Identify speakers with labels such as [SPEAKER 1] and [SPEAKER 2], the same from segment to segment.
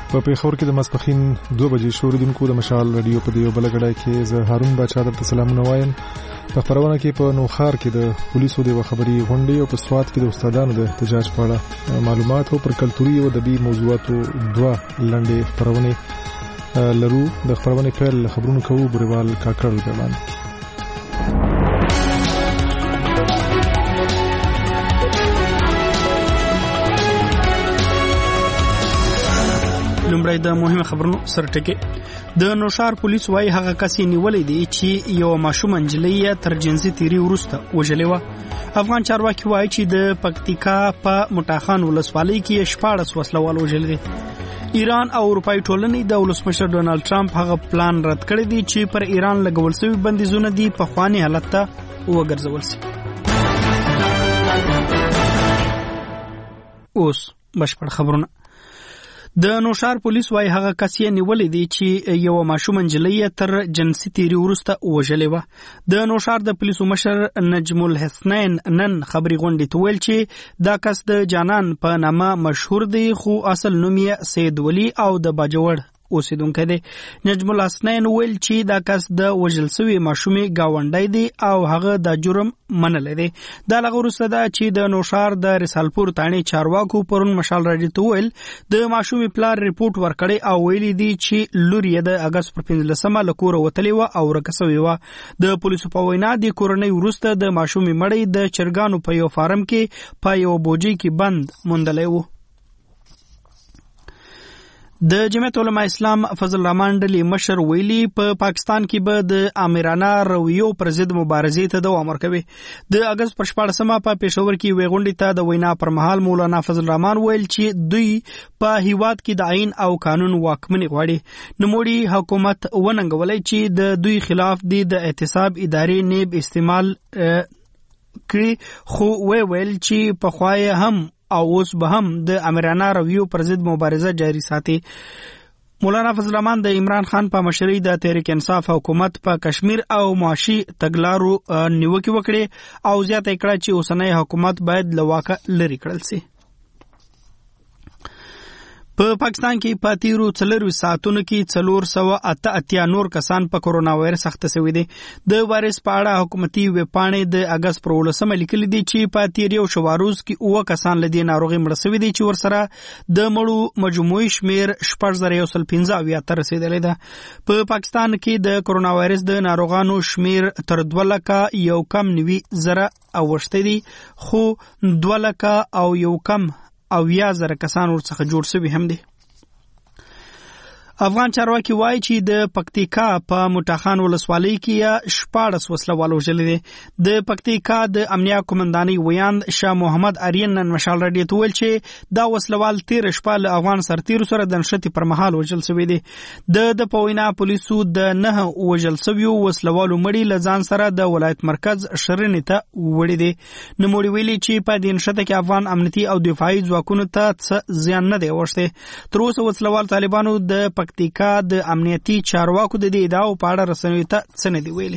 [SPEAKER 1] په پیښور کې د ماسپښین 2 بجې شوریدونکو د مشال رادیو په دیو بلګړای کې زه هارون بچا درته سلامونه وایم. په خبرونه کې په نوخار کې د پولیسو د خبري غونډې او په سواد کې د استادانو د احتجاج په اړه معلومات او پر کلتوري او ادبي موضوعاتو 2 لنډې خبرونه لرو. د خبرونه پیل خبرونه کوو بریوال کاکړ ګمان.
[SPEAKER 2] لومړی د مهمه خبرونو سرټکي. د نوشار پولیس وايي هغه کس نیولې دی چې یو ماشوم انجلۍ تر جنسي تیری ورسته وژلې و. افغان چارواکي وايي چې د پکتیکا په مټاخان ولسوالۍ کې 14 وسلوال وژل دي. ایران او اروپای ټولنې د ولسمشر ډونالد ټرمپ هغه پلان رد کړی دی چې پر ایران لګول شوی بندیزونه دي په خواني حالت ته وګرځول شي. اوس بشپړ خبرونه. د نوشار پولیس وايي هغه کس یې نیولې دی چې یو ماشوم انجلۍ تر جنسي تیری ورسته وژلې و. د نوشار د پولیسو مشر نجم الحسنین نن خبري غونډې ته ویل چې دا کس د جانان په نامه مشهور دی خو اصل نوم یې سید ولی او د باجوړ اوسیدونکی دی. نجم الحسنین ویل چې دا کس د وژل شوی ماشومې گاونډی دی او هغه د جرم منلی دی. دا لغه وروسته ده چې د نوشار د رسالپور تاڼې چارواکو پرون مشال راډیو ته ویل د ماشومې پلار ریپورټ ورکړی او ویلي دی چې لور یې د اګست پر 15 له کوره وتلې وه او ورکه شوې وه. د پولیسو په وینا د کورنۍ وروسته د ماشومې مړی د چرګانو په یو فارم کې په یو بوجۍ کې بند موندلی و. د جمعیت علماء اسلام فضل الرحمن ډلې مشر ویلي په پاکستان کې به د آمرانه رویو پر ضد مبارزې ته دوام ورکوي. د اګست پر 14 په پېښور کې وی غونډې ته د وینا پر مهال مولانا فضل الرحمن ویل چې دوی په هیواد کې د آئین او قانون واکمني غواړي. نوموړي حکومت وننګولای چې د دوی خلاف د احتساب ادارې نیب استعمال کړي خو ویل چې په خوای هم او اوس به هم د امرانه رویو پر ضد مبارزه جاری ساتي. مولانا فضل الرحمن د عمران خان په مشرۍ د تحریک انصاف حکومت په کشمیر او معاشي تګلارو نیوکه وکړي او زیاته کړه چې اوسنۍ حکومت باید له واکه لري کړل شي. په پاکستان کې په تیرو 4 ساعتونو کې 488 نور کسان په کورونا وایرس اخته شوي دي. د وایرس په اړه حکومتي ویبپاڼې د اګست پر 18 لیکلي دي چې په تیر یو شواروز کې 9 کسان له دې ناروغي مړه شوي دي چې ورسره د مړو مجموعي شمیر 4115 ته رسیدلی ده. په پاکستان کې د کورونا وایرس د ناروغانو شمیر تر 2,90,000 اوښتی دي خو 2,01,000 کسان ورڅخه جوړ شوي هم دي. افغان چارواکي وایي چې د پکتیکا په مټاخان ولسوالۍ کې 14 وسلوال وژل دي. د پکتیکا د امنیه قومندانۍ ویاند شاه محمد آرین نن مشال راډیو ته ویل چې دا وسلوال 13 شپه له افغان سرتیرو سره د نښتې پر مهال وژل شوي دي. د په وینا پولیسو د 9 وژل شویو وسلوالو مړي له ځان سره د ولایت مرکز شرنې ته وړي دي. نوموړي ویلي چې په دې نښته کې افغان امنیتي او دفاعي ځواکونو ته څه زیان نه دی اوښتی. تر اوسه وسلوال طالبانو د پکتیکا د امنیتي چارواکو د دې ادعاو په اړه رسنیو ته څه نه دی ویلي.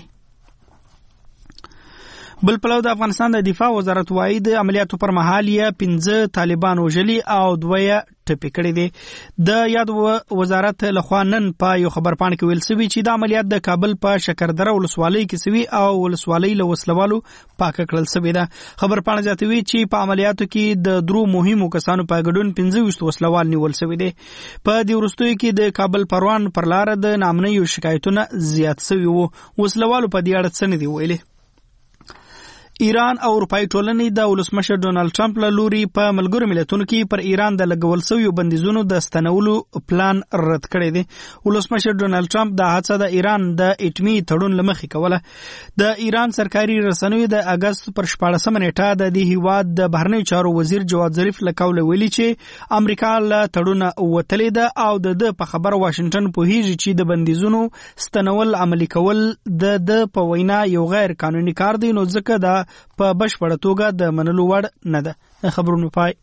[SPEAKER 2] بل پلو د افغانستان د دفاع وزارت وايي د عملیاتو پر مهال یې 15 طالبان وژلي او 2 ټپي کړي دي. د یاد وزارت لخوا نن په یو خبرپاڼه کې ویل شوی چې د عملیات د کابل په شکردره ولسوالۍ کې شوي او ولسوالۍ له وسلوالو پاک کړل شوی ده. خبرپاڼه زیاتوي چې په عملیاتو کې د 3 مهمو کسانو په ګډون 15 وسلوال نیول شوی دي. په دې وروستیو کې د کابل پروان پر لار د نامنیو شکایتونه زیات شوي وو. وسلوالو په دې اړه څه نه دی ویلي. ایران او اروپای ټولنې د ولسمشر ډونالد ټرمپ له لوري په ملګرو ملتونو کې پر ایران د لګول شویو بندیزونو د ستنولو پلان رد کړی دی. ولسمشر ډونالد ټرمپ دا هڅه د ایران د اټومي تړون له مخې کوله. د ایران سرکاري رسنیو د اګست پر 14 نیټه د دې هیواد د بهرنیو چارو وزیر جواد ظریف له قوله ویلي چې امریکا له تړونه وتلې ده او د په خبر واشنگټن پوهیږي چې د بندیزونو ستنول عملي کول د په وینا یو غیر قانوني کار دی، نو ځکه دا په بشپړه توګه د منلو وړ نه ده. خبرونه پای.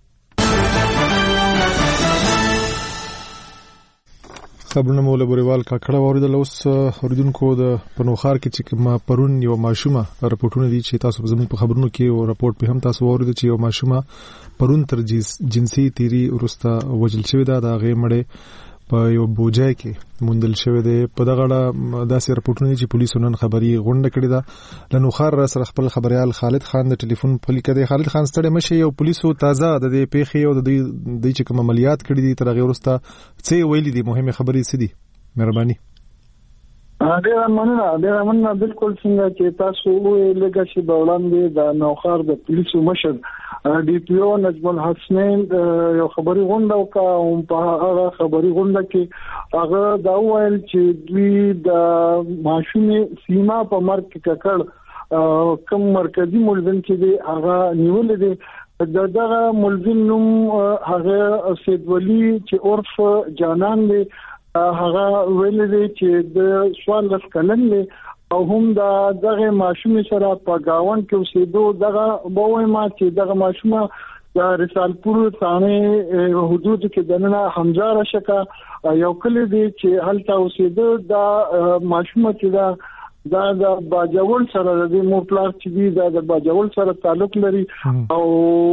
[SPEAKER 1] خبرونه مولا بوریوال کاکړه اوریدل. اوس اوریدونکو د پنوخار کې چې ما پرون یو ماشومه راپورټونه دي چې تاسو زموږ په خبرونو کې او راپورټ په هم تاسو اوریدل چې یو ماشومه پرون تر جنسي تیری ورسته وجل شوی ده. دا غي مړې په یو بوجای کې موندل شوی دی. په دغه اړه داسې راپورټونه چې پولیسو نن خبري غونډه کړې ده. له نوخار سره خپل خبريال خالد خان د ټلیفون په لیکه دی. خالد خان ستړي مشه، یو پولیسو تازه د دې پیښې او د دې چې کوم عملیات کړې دي تر هغه وروسته څه ویلي دي، مهمه خبرې څه دي؟ مهرباني.
[SPEAKER 3] ډېر مننه. بالکل څنګه چې تاسو لږه شی په وړاندې د نوخار د پولیسو مشر ډي پی او نجم الحسنین یو خبري غونډه وکړه او په هغه خبري غونډه کې هغه دا ویل چې دوی د ماشومې سیما په مرګ کې ککړ کوم مرکزی ملزم چې دی هغه نیول دي. دغه ملزم نوم هغه سید ولی چې عرف جانان دی، هغه ویل دي چې د سوال لسکلن دی او هم دغه ماشومې سره په گاون کې اوسېدو. دغه بوي ما چې دغه ماشومه د رسالپور ثانه حدود کې دنه حمزه رشکا یو کلی دی چې هلته اوسېدو. د ماشومه چې دا د باجوړ سره د موپلار چې دی د باجوړ سره تعلق لري او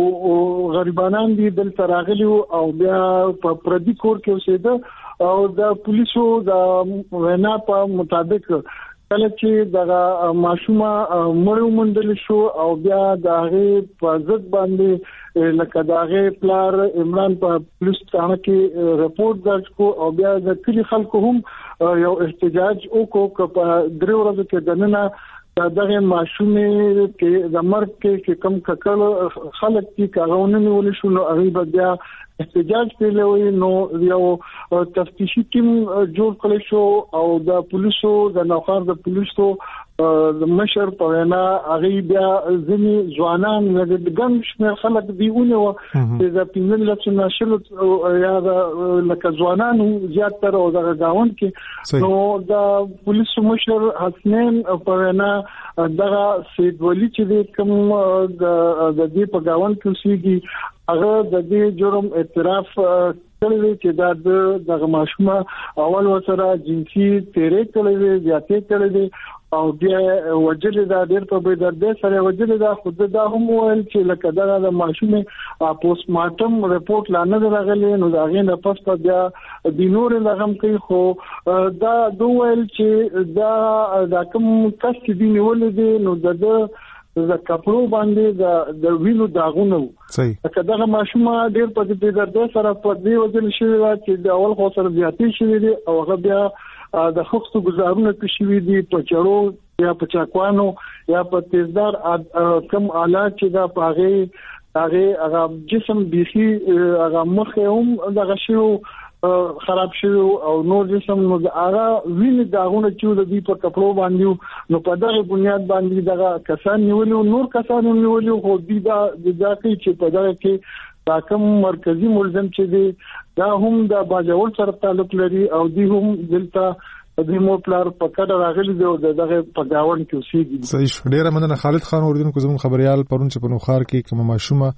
[SPEAKER 3] غریبانان دي دلته راغلي او بیا په پردي کور کې اوسېدو او د پولیسو د وینا په مطابق کله چې دغه ماشومه مړ ومندل شو او بیا د هغه په ضد باندې لکه دغه پلار عمران په پولیس ثانه کې رپورت درج کو او بیا د کلی خلکو هم یو احتجاج وکړو په درې ورځې کې دننه دغه ماشومه کې د مرګ کې کم ککړ خلک چې کاغونه ول شو نو هغه بیا احتجاج پیلوي. نو یو تفتیشي ټیم جوړ کړی شو او د پولیسو د نوخار د پولیسو د مشر په وینا هغه بیا ځینی ځوانان د ګڼ شمېر خلک دیونه و چې د پینځل نشل یا لکه ځوانان زیات تر او د گاون کې نو د پولیسو مشر حسنین په وینا دغه سید ولی چې کوم د دې په گاون کې اوسېږي هغه د دې جرم اعتراف کړی چې دغه ماشومه اول وسره جنسي تیرې کړې زیاتې کړې او بیا وجل دا ډېر په بدرد سره وجل دا خود دا هم ویل چې لکه دا د ماشومه پوسټ مارټم رپورت لاندې راغلی نو دا غي نه پس په بیا د نور لغم کوي خو دا دوه ویل چې دا کوم کس چې دی نیول دي نو د کپړو باندې د وینو داغونه صحیح کله ماشومه ډېر په دې درد سره په دې وجل شي چې د اول خو سره زیاتې شي دي او هغه بیا د خښتو گزارونه کې شوي دي په چړو یا په چاکوانو یا په تیزدار کم آلات چې دا پاغه هغه جسم بيخي هغه مخ هم دغه شی خراب شو او نور جسم نو هغه ویني داغونه چې د دې په کپړو باندې نو په دغه بنیاد باندې دغه کسان نیولو نور کسان نیولو خو دې دا ځکه چې په دغه کې دا کوم مرکزی ملزم چې دی دا هم د باجوړ سره تعلق لري او دی هم دلته د موپلار په کډه راغلي دی او دغه په گاون کې اوسېږي.
[SPEAKER 1] صحیح. ډیره مننه خالد خان اوردونکو زموږ خبريال پرون چې په نوخار کې کوم ماشومه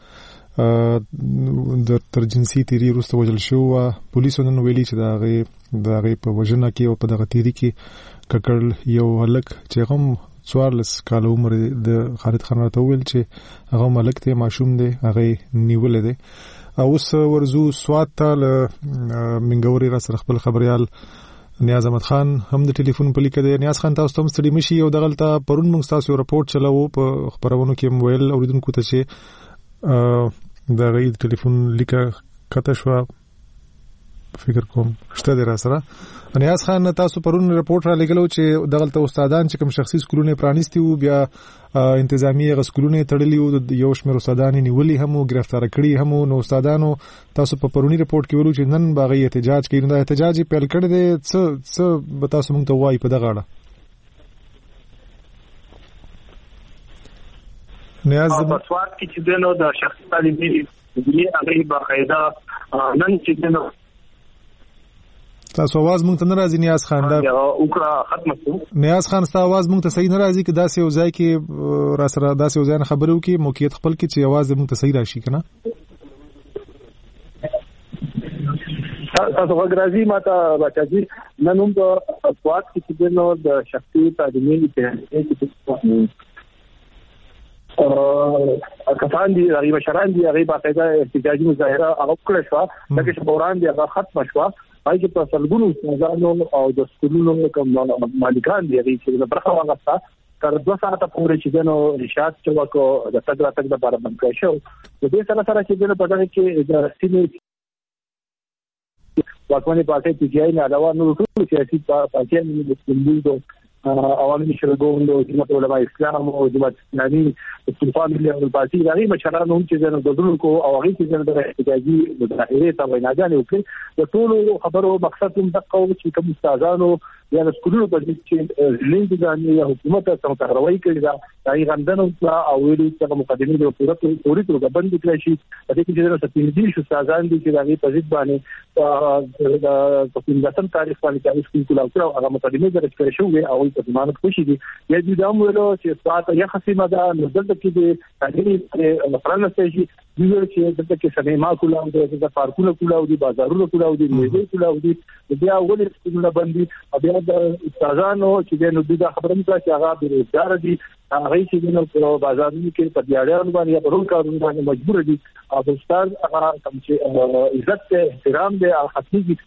[SPEAKER 1] د ترجنسي تیری وروسته وجل شو پولیسو نن ویلي چې دا غي په وژنه کې او په دغه تیری کې ککړ یو هلک چې هم 14 کال عمر د خالد خان راته ویل چې هغه ملک ته ماشوم دی هغه نیول دی. اوس ورزو سوات ته منګوري را سره خپل خبريال نیاز احمد خان هم د ټلیفون په لیکه دی. نیاز خان تاسو هم ستړي مشي او دغلته پرون موږ تاسو رپورت چلاو په خبرونو کې موبایل اوریدونکو ته چې د غي ټلیفون لیکه کته شو فکر کوم شته در سره. نیاز خان تاسو پرون رپورت را لګلو چې دغلته استادان چې کوم شخصي سکولونه پرانیستي وو بیا انتظامی غسکولونه تړلي وو د یو شمېر استادان نیولي هم گرفتار کړي هم نو استادانو تاسو په پرونی رپورت کې ویلو چې نن باغی احتجاج کوي. نو احتجاج پیل کړی دی څه به تاسو موږ ته وایي په دغه اړه؟ نیاز
[SPEAKER 4] په سواد کې چې دنو د شخصي تعلیمي دي هغه باقاعده نن چې دنو
[SPEAKER 1] تاسو आवाज مونږ ته ناراضي نیاز خان دا
[SPEAKER 4] وکړه ختم شو.
[SPEAKER 1] نیاز خان تاسو आवाज مونږ ته صحیح ناراضي کې داسې یو ځای کې را سره داسې یو ځای خبرو کې موقعیت خپل کې چې आवाज مونږ ته صحیح راشي کنه
[SPEAKER 4] تاسو غواړئ ماته بچی نن هم د سواد کې دنو د شخصي تعلیمي کې کسان دي غریب شران دي غریب باقاعده احتجاجي مظاهره هغه کړی شو لکه چې بوران دي هغه ختم شو پای کې په سلګونو استادانو او د سکولونو کوم مالکان دي چې برخه واغسته تر 2 ساعته پورې چې دنو رشاد چوکو د تګ راتګ لپاره بند کړی شو. د دې سره چې دنو په دغه کې د سیمې واکمنې پارټۍ پی ټی آی نه علاوه نور ټول سیاسي پارټیان د سیمبول عوامي مشرګون د جماعت علماء اسلام او جماعت اسلامي طوفان ملي پارټي راغی مشران هم چې د دغونکو او هغه چې د احتجاجي مظاهره ته ویناګانې وکړي د ټولو خبرو مقصد هم دغه چې کوم استادانو یا د سکولونو په چې لیندګانی یا حکومت ته تغروي کړي دا دای غندنه او ویلي چې مقدمه د پوری توګه بند کړی شي د دې کې د سپینځي شو استادان دي چې دغه په ضد باندې د پنځم تاریخ باندې چې سکول او هغه مقدمه درج کړی شو او په ضمانت خوشي دي یا د دام ویلو چې ساعت یا خصيمه ده نو دلته کې د تعلیمي فرانسې شي چې دلته کې سینما کولاو دي د پارکونو کولاو دي بازارونو کولاو دي میوې کولاو دي بیا ولې سکولونه باندې بیا د استادانو چې نو د خبرونو چې هغه بیروزګار دي هغه چې نو په بازارونو کې په دیاړو باندې په ټول کارونو باندې مجبور دي او استاد هغه کوم چې عزت احترام دي او حقيقي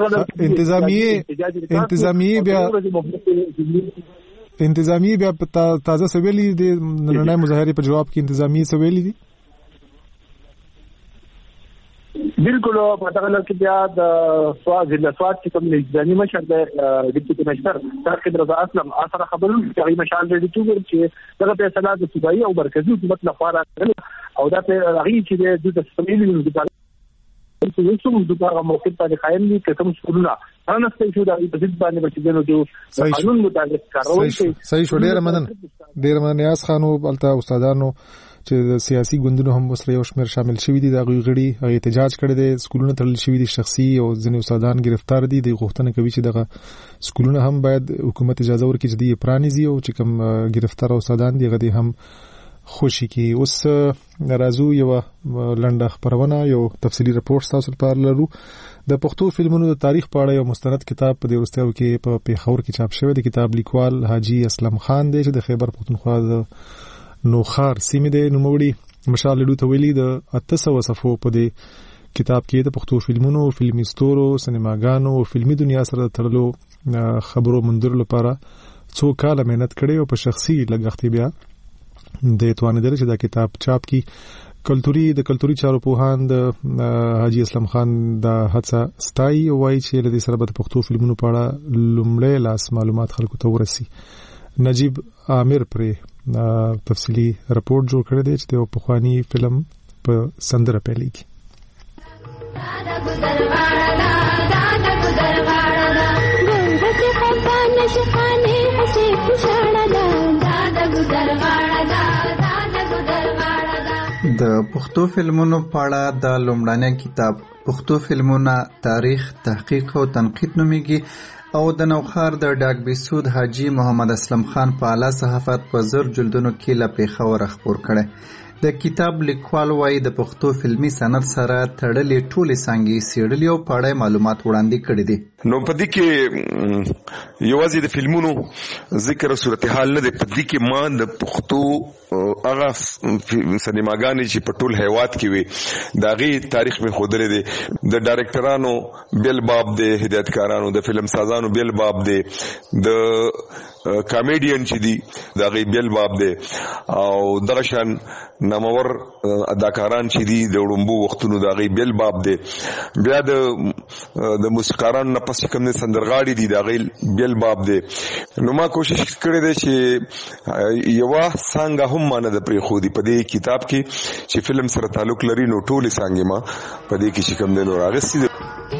[SPEAKER 1] انتظامی بیا تازه سویلی دي نړۍ مظاهره په جواب کې انتظامی سویلی دي
[SPEAKER 4] بالکل په دغه کې بیا د ضلع سواد چې کوم نظامی مشر د ډیپټي کمشنر تاکید رضا اسلم اثر خبرونه چې مشال لري چې دغه فیصله د صوبایي او مرکزی حکومت لخوا راغله او دا په هغه چې د سمېلي د یوسم د هغه موقف باندې قائم دي کوم سکولونه هرڅه شو د ضد باندې بچیدنو د قانون مطابق کاروي
[SPEAKER 1] صحیح شو. ډیر مننه یاس خانو بلته استادانو چې د سیاسي ګوندونو هم وسره یو شمېر شامل شوي دي د غړي احتجاج کړي دي سکولونه تړل شوي دي شخصي او ځینې استادان گرفتار دي د غوښتنه کوي چې دغه سکولونه هم باید حکومت اجازه ورکړي چې د پرانیزي او چې کوم گرفتار استادان دي غدي هم خوشي کی. اوس راځو یو لنډه خبرونه یو تفصیلی رپورت تاسو لپاره لرو. د پښتو فلمونو د تاریخ په اړه یو مستند کتاب په دې ورستیو کې په پیښور کې چاپ شوی دی. کتاب لیکوال حاجی اسلم خان دی چې د خیبر پښتونخوا د نوخار سیمې د نوموړي مشال لډو ته ویلي د 800 صفحو په دې کتاب کې د پښتو فلمونو فلمي ستورو سینماګانو او فلمي دنیا سره تړلو خبرو مندر لپاره څو کاله مهنت کړې او په شخصي لګښت بیا د توانیدل چې دا کتاب چاپ کی. د کلتوري چارو پوهان د حاجی اسلم خان د هڅه ستای وایي چې لدې سره د پښتو فلمونو په اړه لومړی لاس معلومات خلکو ته ورسي. نجیب عامر پر تفصیلی رپورت جوړ کړی دی چې د پخوانی فلم په سندره پیلېږي.
[SPEAKER 5] د پښتو فلمونو په اړه د لومړنی کتاب پښتو فلمونه تاریخ تحقیق او تنقید نومیږي او د نوخار د ډاک بیسود حاجی محمد اسلم خان په اعلی صحافت په 10 جلدونو کې له پیښور خبر کړي. د کتاب لیکوال وايي د پښتو فلمي صنعت سره تړلې ټولې څانګې سیړلې او په اړه معلومات وړاندې کړي دي.
[SPEAKER 6] نو په دې کې یوازې د فلمونو ذکر صورتحال نه دی، په دې کې ما د پښتو هغه سینماګانې چې په ټول هیواد کې وي د هغې تاریخ مې ښودلی دی. د ډایرکټرانو بیل باب دی، هدایتکارانو د فلم سازانو بیل باب دی، د کامیډین چې دي د هغې بیل باب دی، او دغه شان نامور اداکاران چې دي د وړومبو وختونو د هغې بیل باب دی. بیا د موسیقارانو نه پس کوم سندرغاړي دي د هغې بیل باب دی. نو ما کوشش کړی دی چې یوه څانګه هم ما نه ده پرېښودي په دې کتاب کې چې فلم سره تعلق لري. نو ټولې څانګې ما په دې کې چې کوم دی نو راغستې دي.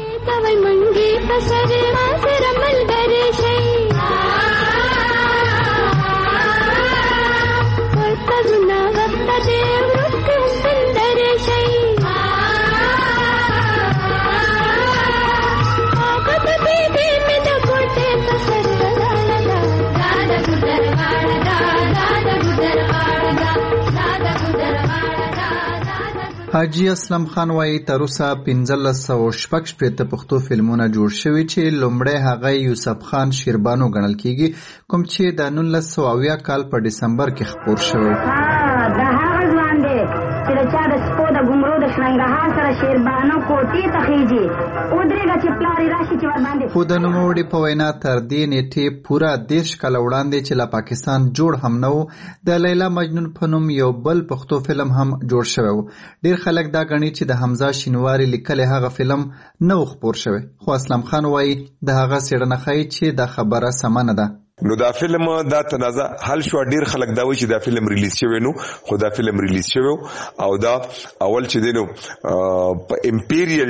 [SPEAKER 5] حاجی اسلم خان وايي تر اوسه 1560 پښتو فلمونه جوړ شوي چې لومړی هغه یوسف خان شیربانو ګڼل کیږي کوم چې د 1980 کال په دسمبر کې خپور شوی.
[SPEAKER 7] چې د چا د سپو د ګمرو د شرنګهار سره شیربانه کوټې ته خېږي ودرېږه چې پلار یې راشي چې ورباندې.
[SPEAKER 5] خو د نوموړي په وینا تر دې نیټې پوره 10 کاله وړاندې چې له پاکستان جوړ هم نه و د لیلا مجنون په نوم یو بل پښتو فلم هم جوړ شوی و. ډېر خلک دا ګڼي چې د حمزه شینواري لیکلی هغه فلم نه و خپور شوی، خو اسلم خان وایي د هغه څېړنه ښایي چې دا خبره سمه نه ده.
[SPEAKER 6] نو دا فلم دا تنازع حل شو. ډیر خلک دا وایي چې دا فلم ریلیز شوی نو، خو دا فلم ریلیز شوی او دا اول چې دینو په امپیریل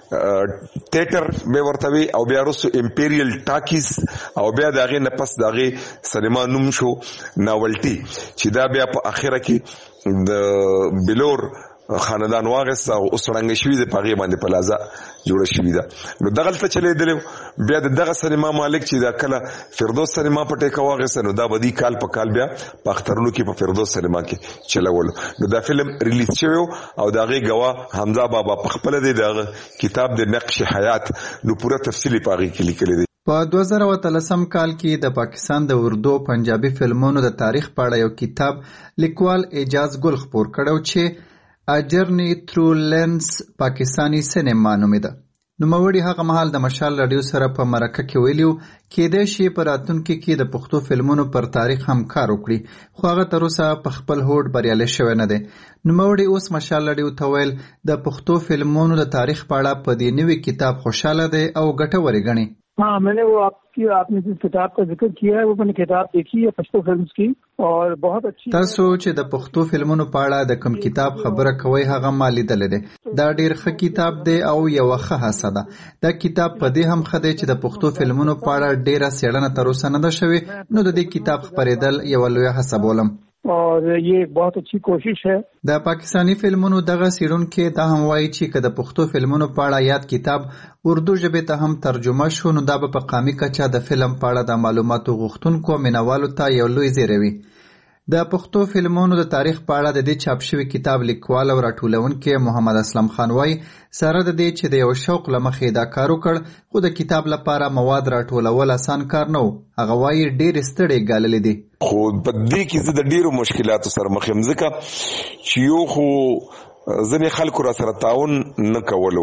[SPEAKER 6] تیټر به ورته وی او بیا وروسته امپیریل ټاکیز او بیا داغه نه پس داغه سینما نوم شو ناولټي چې دا بیا په اخره کې د بلور خاندان واغس او اوسړنګ شوی د پاغي باندې پلازا جوړ شوی دا. نو دغه ته چلے دل بیا دغه سینما مالک چې دا کله فردوس سینما په ټیکا واغس نو دا بدی کال په کال بیا په اخترونو کې په فردوس سینما کې چلول. نو دا فلم ریلیز شوی او داغه گواه حمزه بابا په خپل د کتاب د نقش حیات نو پوره تفصیلی پاغي کې لیکل دي.
[SPEAKER 5] په 2013 کال کې د پاکستان د اردو پنجابي فلمونو د تاریخ په اړه یو کتاب لیکوال اعجاز ګل خپور کړو چې A Journey Through Lens پاکستانی سینما نومیده. نوموړي هغه مهال د مشال رادیو سره په مرکه کې ویلیو کېدای شي په راتلونکي کې د پښتو فلمونو پر تاریخ هم کار وکړي، خو هغه تر اوسه په خپل هوډ بریالی شوی نه دی. نوموړي اوس مشال رادیو ته ویل د پښتو فلمونو د تاریخ په اړه په دې نوي کتاب خوشاله دی او ګټورې ګڼي.
[SPEAKER 8] हाँ, मैंने वो आपने जिस किताब का जिक्र किया है वो मैंने किताब देखी है पश्तो फिल्म्स की और बहुत अच्छी.
[SPEAKER 5] تاسو چې د پښتو فلمونو په اړه د کوم کتاب خبره کوي هغه ما لیدلی دی. دا ډیر ښه کتاب دی او یو ښه هڅه ده. دا کتاب په دې هم ښه دی چې د پښتو فلمونو په اړه ډیره څېړنه تر اوسه نه ده شوې، نو د دې کتاب خپرېدل یوه لویه هڅه بولم.
[SPEAKER 8] और ये बहुत अच्छी कोशिश है.
[SPEAKER 5] د پاکستانی فلمونو دغه څېړونکي دا هم وایي چې که د پښتو فلمونو په اړه یاد کتاب اردو ژبې ته هم ترجمه شو نو دا به په قامي کچه د فلم په اړه د معلوماتو غوښتونکو مینوالو ته یو لوی زیری وي. د پښتو فلمونو د تاریخ په اړه د دې چاپ شوي کتاب لیکوال او راټولونکی محمد اسلم خان وایي سره د دې چې د یو شوق له مخې دا کار وکړ، خو د کتاب لپاره مواد راټولول اسان کار نه و. هغه وایي ډېرې ستړې ګاللې دي.
[SPEAKER 6] خو په دې کې زه د ډیرو مشکلاتو سره مخ یم، ځکه چې یو خو ځینې خلکو را سره تعاون نه کولو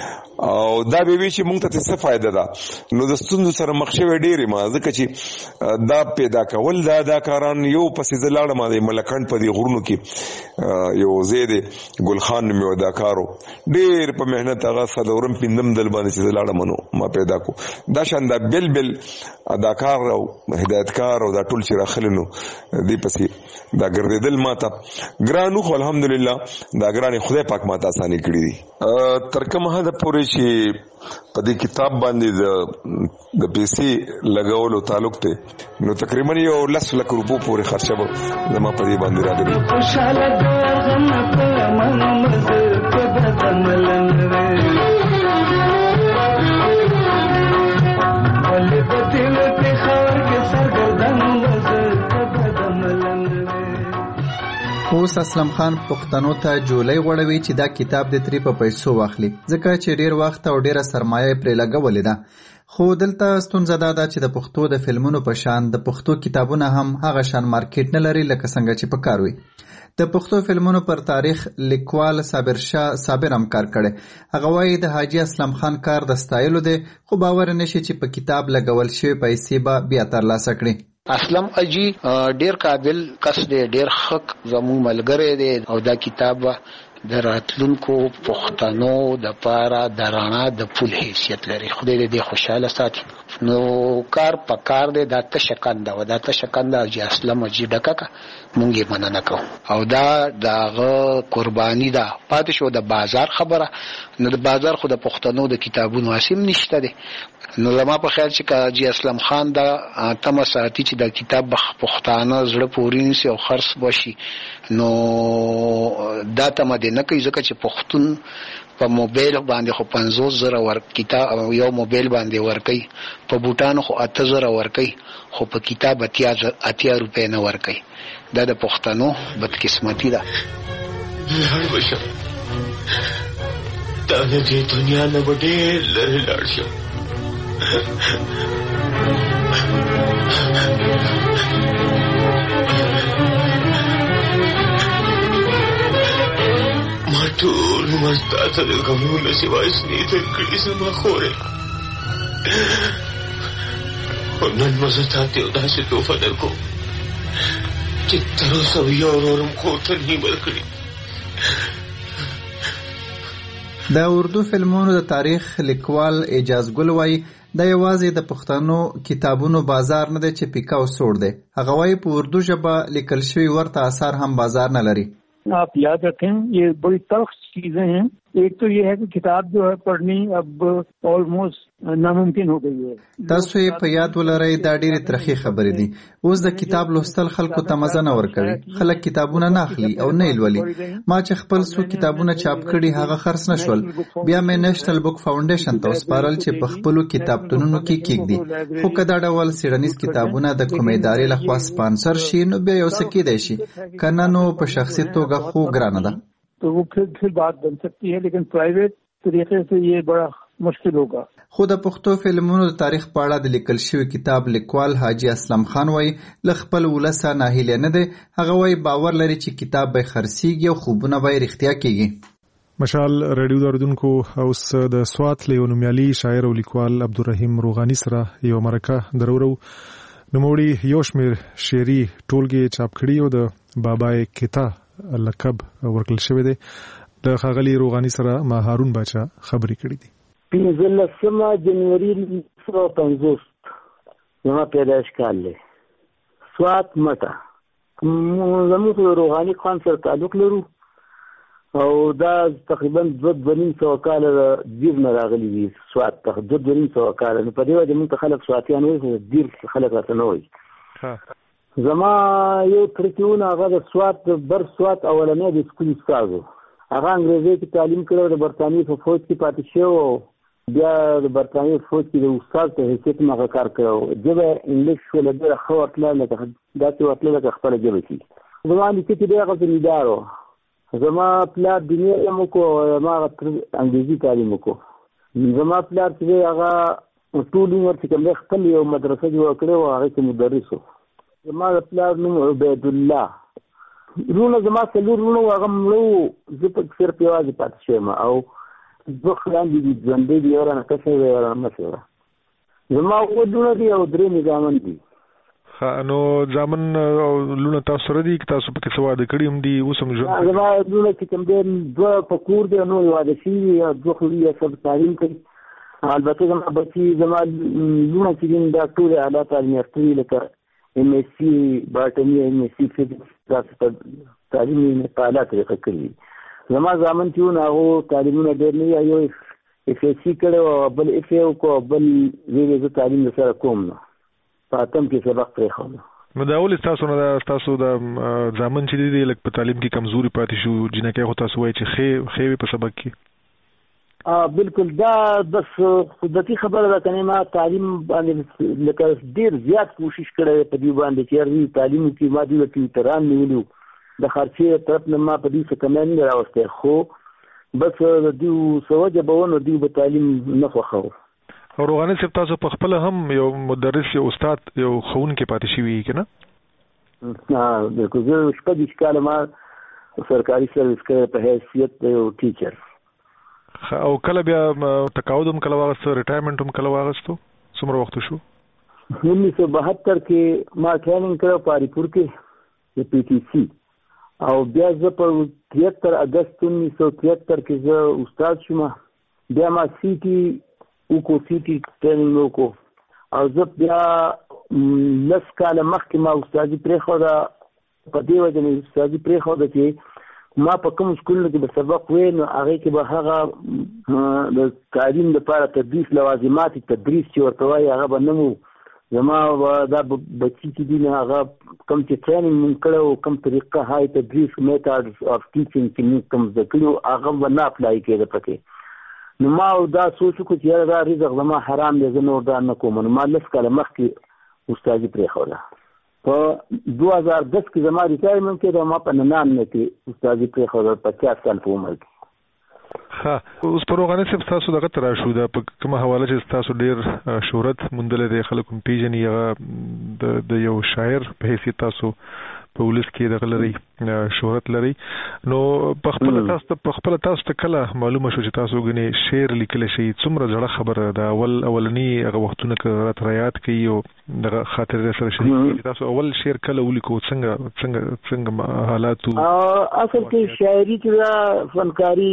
[SPEAKER 6] او دا به وی چې مونږ ته څه فائدہ ده. نو د ستونزو سره مخ شوی ډېرې ما ځکه چې دا پیدا کول دا کاران یو پسې زه لاړم د ملکند په دې غرونو کې یو ځای دی ګل خان نومې و دا کارو ډېر په محنت هغه څلورم پنځم دل باندې چې زه لاړم نو ما پیدا کو دا شان دا بل اداکار او هدایتکار او دا ټول چې راخلی نو دې پسې دا ګرځېدل ما ته ګران خو الحمدلله دا ګران خدای پاک ما ته اساني کړي دي. تر کومه حده پورې چې په دې کتاب باندې د پیسې لګولو تعلق ته نو تقریبا یو 10 لک روپو پورې خرچه به زما په دې باندې راغلی. خوشاله غم په منمز په بدملن ولې بدل په خور کې سرګردن وز په بدملن. اوس اسلم خان پښتنو ته جولای غوړوي چې دا کتاب د تری په پیسو واخلي ځکه چې ډیر وخت او ډیره سرمایه پرې لګولې ده. خو دلته ستونزه دا ده چې د پښتو د فلمونو په شان د پښتو کتابونه هم هغه شان مارکیټ نه لري لکه څنګه چې په کار وي. د پښتو فلمونو پر تاریخ لیکوال صابر شاه صابر هم کار کړی. هغه وایي د حاجی اسلم خان کار د ستایلو دی، خو باور نشي چې په کتاب لګول شوی پیسې به بیا ترلاسه کړي.
[SPEAKER 9] اسلم اجي ډیر قابل کس دی، ډیر حق زموږ ملګری دی او دا کتاب د راتلونکو پښتنو د پاره د رڼا د پل حیثیت لري. خدای دې خوشاله ساتي. نو کار په کار دی، دا تشکنده و دا تشکنده اجي اسلم اجي ډکه مونږ یې مننه کوو او دا دغه قرباني ده. پاتې شو د بازار خبره، نو د بازار خو د پښتنو د کتابونو اسیم نشته دی. نو لما په خیال چې اجي اسلم خان دا تمه ساتي چې دا کتاب پښتانه زړه پورې نیسي او خرڅ بشي، نو دا تمه دې نه کوي ځکه چې پښتون په موبایل باندې خو 50,000 ور کتاب یو موبایل باندې ورکي، په بوټانو خو 8,000 ورکي، خو په کتاب 80 روپے نه ورکي. دا د پښتنو بدقسمتي ده.
[SPEAKER 10] هر بشر دا د دنیا نه ډېر لري لاړ شو. بس تاسو د غمونو سیوا اسنی تر کړي سما خوره نن مزه تاسو داسې توفه درکو چې تر اوسه یو ورم کوته نه ورکړي.
[SPEAKER 5] د اردو فلمونو د تاریخ لیکوال اعجاز ګل وایي دا یوازې د پښتنو کتابونو بازار نه دی چې پیکا او سوړ دی. هغه وایي په اردو ژبه لیکل شوي ورته اثار هم بازار نه لري.
[SPEAKER 8] आप याद रखें ये बड़ी तल्ख चीजें हैं. एक तो ये है कि किताब जो है पढ़नी अब ऑलमोस्ट नामुमकिन हो गई है.
[SPEAKER 5] تاسو یې په یاد ولرئ دا ډېرې ترخې خبرې دي. اوس د کتاب لوستل خلکو ته مزه نه ورکوي. خلک کتابونه نه اخلي او نه یې لولي. ما چې خپل څو کتابونه چاپ کړي هغه خرڅ نه شول. بیا مې نېشنل بک فاونډیشن ته وسپارل چې په خپلو کتابتونونو کې کېږدي. خو که دا ډول څېړنیز کتابونه د کومې ادارې لخوا سپانسر شي نو بیا یو څه کېدی شي، که نه نو په شخصي توګه خو ګرانه ده.
[SPEAKER 8] तो वो फिर बात बन सकती है, लेकिन प्राइवेट तरीके से ये बड़ा मुश्किल होगा.
[SPEAKER 5] خو د پښتو فلمونو د تاریخ په اړه د لیکل شوی کتاب لیکوال حاجی اسلم خان وایي له خپل ولسه ناهیلی نه دی. هغه وایي باور لري چې کتاب به خرڅیږي او خوبونه به رښتیا کیږي.
[SPEAKER 1] مشال رادیو داردونکو اوس د سوات له نومیالي شاعر او لیکوال عبدالرحیم روغانی سره یو مرکه درورو. نوموړي یو شمېر شعري ټولګې چاپ کړي او د بابای کتا لقب ورکړل شوی دی. د ښاغلي روغانی سره ما هارون باچا خبرې کړې دي.
[SPEAKER 11] 15 جنوري 1950 زما پیدایش کال دی. سوات مټه زموږ روغانی خان سره تعلق لرو او دا تقریبا 2.5 کاله دیر نه راغلي دي سوات ته. 2.5 کاله نو په دې وجه موږ خلک سواتیان وایي، دیر خلک راته نه وایي. زما یو ترکیون هغه د سوات بر سوات اولنی د سکول استاد و. هغه انګریزي کې تعلیم کړو، د برتانیې په فوج کې پاتې شو او بیا د برتانیې فوج کې د استاد په حیثیت هغه کار کړو. ژبه انګلیش ولې ډېره ښه ورتله لکه داسې ورتله لکه خپله ژبه کې. زما نیکه چې دی هغه زمیندار و. زما پلار دیني علم وکړو او ما هغه انګریزي تعلیم وکړو. زما پلار چې دی هغه ټول عمر چې کوم دی خپل یو مدرسه جوړه کړې وه، هغې کې مدرس و. زما د پلار نوم عبید الله. رونه زما څلور رونه و، هغه مړه و، زه پکې صرف یوازې پاتې شوم او دوه خویندې دي، ژوندۍ دي، یو رانه کشی وه یو رانه مشی وه. زما اووه لونه دي او 3 زامن دي.
[SPEAKER 1] نو زامن او لونه تاسو سره دي که تاسو پکې څه واده کړي هم دي اوس هم ژوند؟
[SPEAKER 11] زما لونه چې کوم دی 2 په کور دی، نور واده شوي او 2 خو یې سب تعلیم کوي. البته زما بچي زما لونه چې دي دا ټول اعلی تعلیم یافته دي، لکه MSc باټني، MSc فزیکس، داسې تعلیمي مطالعه طریقه کړي. زما زامن چې وو هغو تعلیمونه ډېر نه وي، یو FSc کړی او بل FA وکړو، بل ویلې زه تعلیم درسره کوم نه، په 8م کې سبق پرېښود.
[SPEAKER 1] نو دا ولې ستاسو نه ستاسو د زامن چې دي لږ په تعلیم کې کمزوري پاتې شو؟ جینکۍ خو تاسو وایي چې ښې وي په سبق کې.
[SPEAKER 11] بالکل دا بس خودتي خبره ده. کنه ما تعلیم باندې لکه ډیر زیات کوشش کړی په دې باندې چې هر تعلیم کې ما دې ته احترام نیولو، د خرچې طرف نه ما په دې څه کم نه راوسته، خو بس دې سوجه بهونه دې په تعلیم نه خوښو.
[SPEAKER 1] روغانی صاحب تاسو په خپل هم یو مدرس یو استاد یو ښوونکی پاتې شوي که نه؟
[SPEAKER 11] بالکل. زه 14 کاله ما سرکاري سروس کې په حیثیت یو ټیچر.
[SPEAKER 1] او کله بیا تقاعد هم کله واغستو، ریټایرمنټ هم کله واغستو؟ څومره وخت شو؟
[SPEAKER 11] 1972 کې ما ټریننګ کړو په اریپور کې د PTC، او بیا زه په 73 اگست 1973 کې زه استاد شوم. بیا ما CT ټریننګ وکړو او زه بیا 10 کاله مخکې ما استادي پرېښوده. په دې وجه مې استادي پرېښوده چې ما په کوم سکولونو کې به سبق ویل نو هغې کې به هغه د تعلیم لپاره تدریس لوازمات تدریس چې ورته وایي هغه به نه مو. زما دا بچي چې دي نه هغه کوم چې ټریننګ مونږ کړی و، کوم طریقه های تدریس میتھډز اف ټیچینګ چې مونږ کوم زده کړي وو هغه به نه اپلای کېده پکې. نو ما دا سوچ وکړو چې یاره دا رزق زما حرام دی، زه نور دا نه کوم. نو ما 10 کاله مخکې استادي پرېښوده. په 2010 کې زما ریټایرمنټ کې ما په 99 کې استادي پرېښوده، 50 کال په عمر کې.
[SPEAKER 1] اوس په روغاني صاحب تاسو دغه ته راشو، دا په کومه حواله چې تاسو ډېر شهرت موندلی دی، خلک هم پېژني، هغه د یو شاعر په حیثیت تاسو په ولس کې د غلري شهرت لري. نو په خپل تاسو ته کله معلومه شو چې تاسو غني شعر لیکل شي څومره ځړه خبره ده اولنی هغه وختونه کې رات کوي او د خاطر سره شریک تاسو اول شعر کله ولیکو څنګه حالات
[SPEAKER 11] اصل کې شاعري چې فنکاری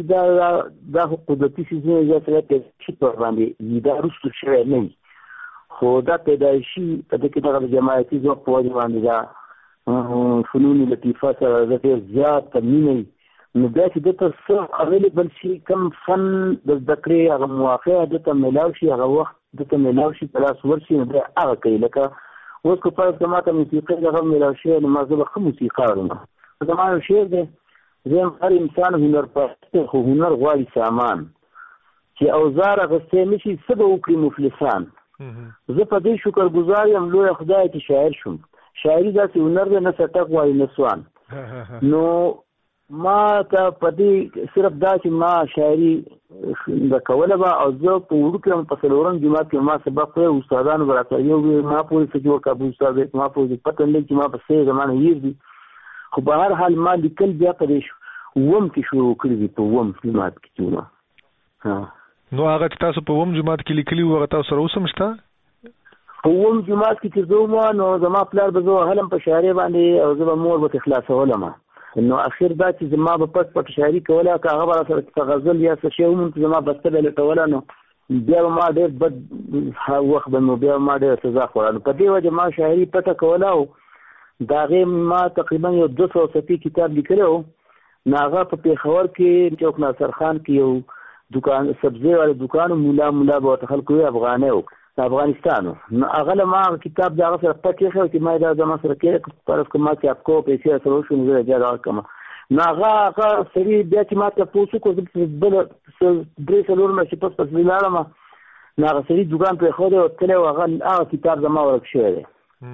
[SPEAKER 11] دا قدرتي سيزونه زیاتره په شپه باندې دا رسو شعر نه خو دا پیدایشي په دې کې د جماعتي ځواک په وجه باندې دا فنون لطیفه سره ډېر زیات تمرین نو بیا چې دته څه اویلیبل شي کم فن د ذکرې هغه مواقع دته ملاو شي هغه وخت دته ملاو شي په لاس ورشي نو بیا هغه کوي لکه اوس کو فرض کما ته موسیقي هغه ملاو شي نو ما زه به موسیقار یم زمانه شعر دی زم هر انسان هنر پرسته خو هنر غواړي سامان چې اوزار غسته نشي سبا وکړي مفلسان زه په دې شکر گزار یم لوی خدای ته شاعر شوم شاعري داسې هنر دی نه سټک وایي نه سوان نو ما ته په دې صرف دا چې ما شاعري د کوله به او زه په وړوکي په څلورم جماعت کې ما سبق وایي استادانو به راته یو ما پورې څه جوړ کړه استاد ما پورې پته نه چې ما په څه زمانه هیر دي خو په هر حال ما لیکل بیا په دې وم کې شروع کړي دي په وم جماعت کې جوړه
[SPEAKER 1] نو هغه تاسو په وم جماعت کې لیکلي وو هغه تاسو سره اوسم شته
[SPEAKER 11] په وم جماعت کې چې زه نو زما پلار به زه هلم په شاعري باندې او زه به مور به خلاصولم نو اخر دا چې زما به پټ شاعري کوله که هغه به سره غزل یا څه شی ومن زما بسته به لټوله نو بیا ما ډېر بد وخت به نو بیا ما ډېر سزا خوړله په دې وجه ما شاعري پټه کوله او د هغې ما تقریبا یو 200 صفحې کتاب لیکلی و نو هغه په پېښور کې چوک ناصر خان کې یو دکان سبزی والا دکان مولا به ورته خلکو وایي افغانی و د افغانستانو نو هغه له ما کتاب د هغه سره پټ ایښی چې ما دا زما سره کېږي فرض کړه ما چاپ کوو پیسې سره وشو نو زه بیا دغه کړم نو هغه سړي بیا چې ما ته پوس وکړو زه بله 3-4 میاشتې پس لاړم نو هغه سړي دوکان پرېښودی او تللی و هغه کتاب زما ورک شوی دی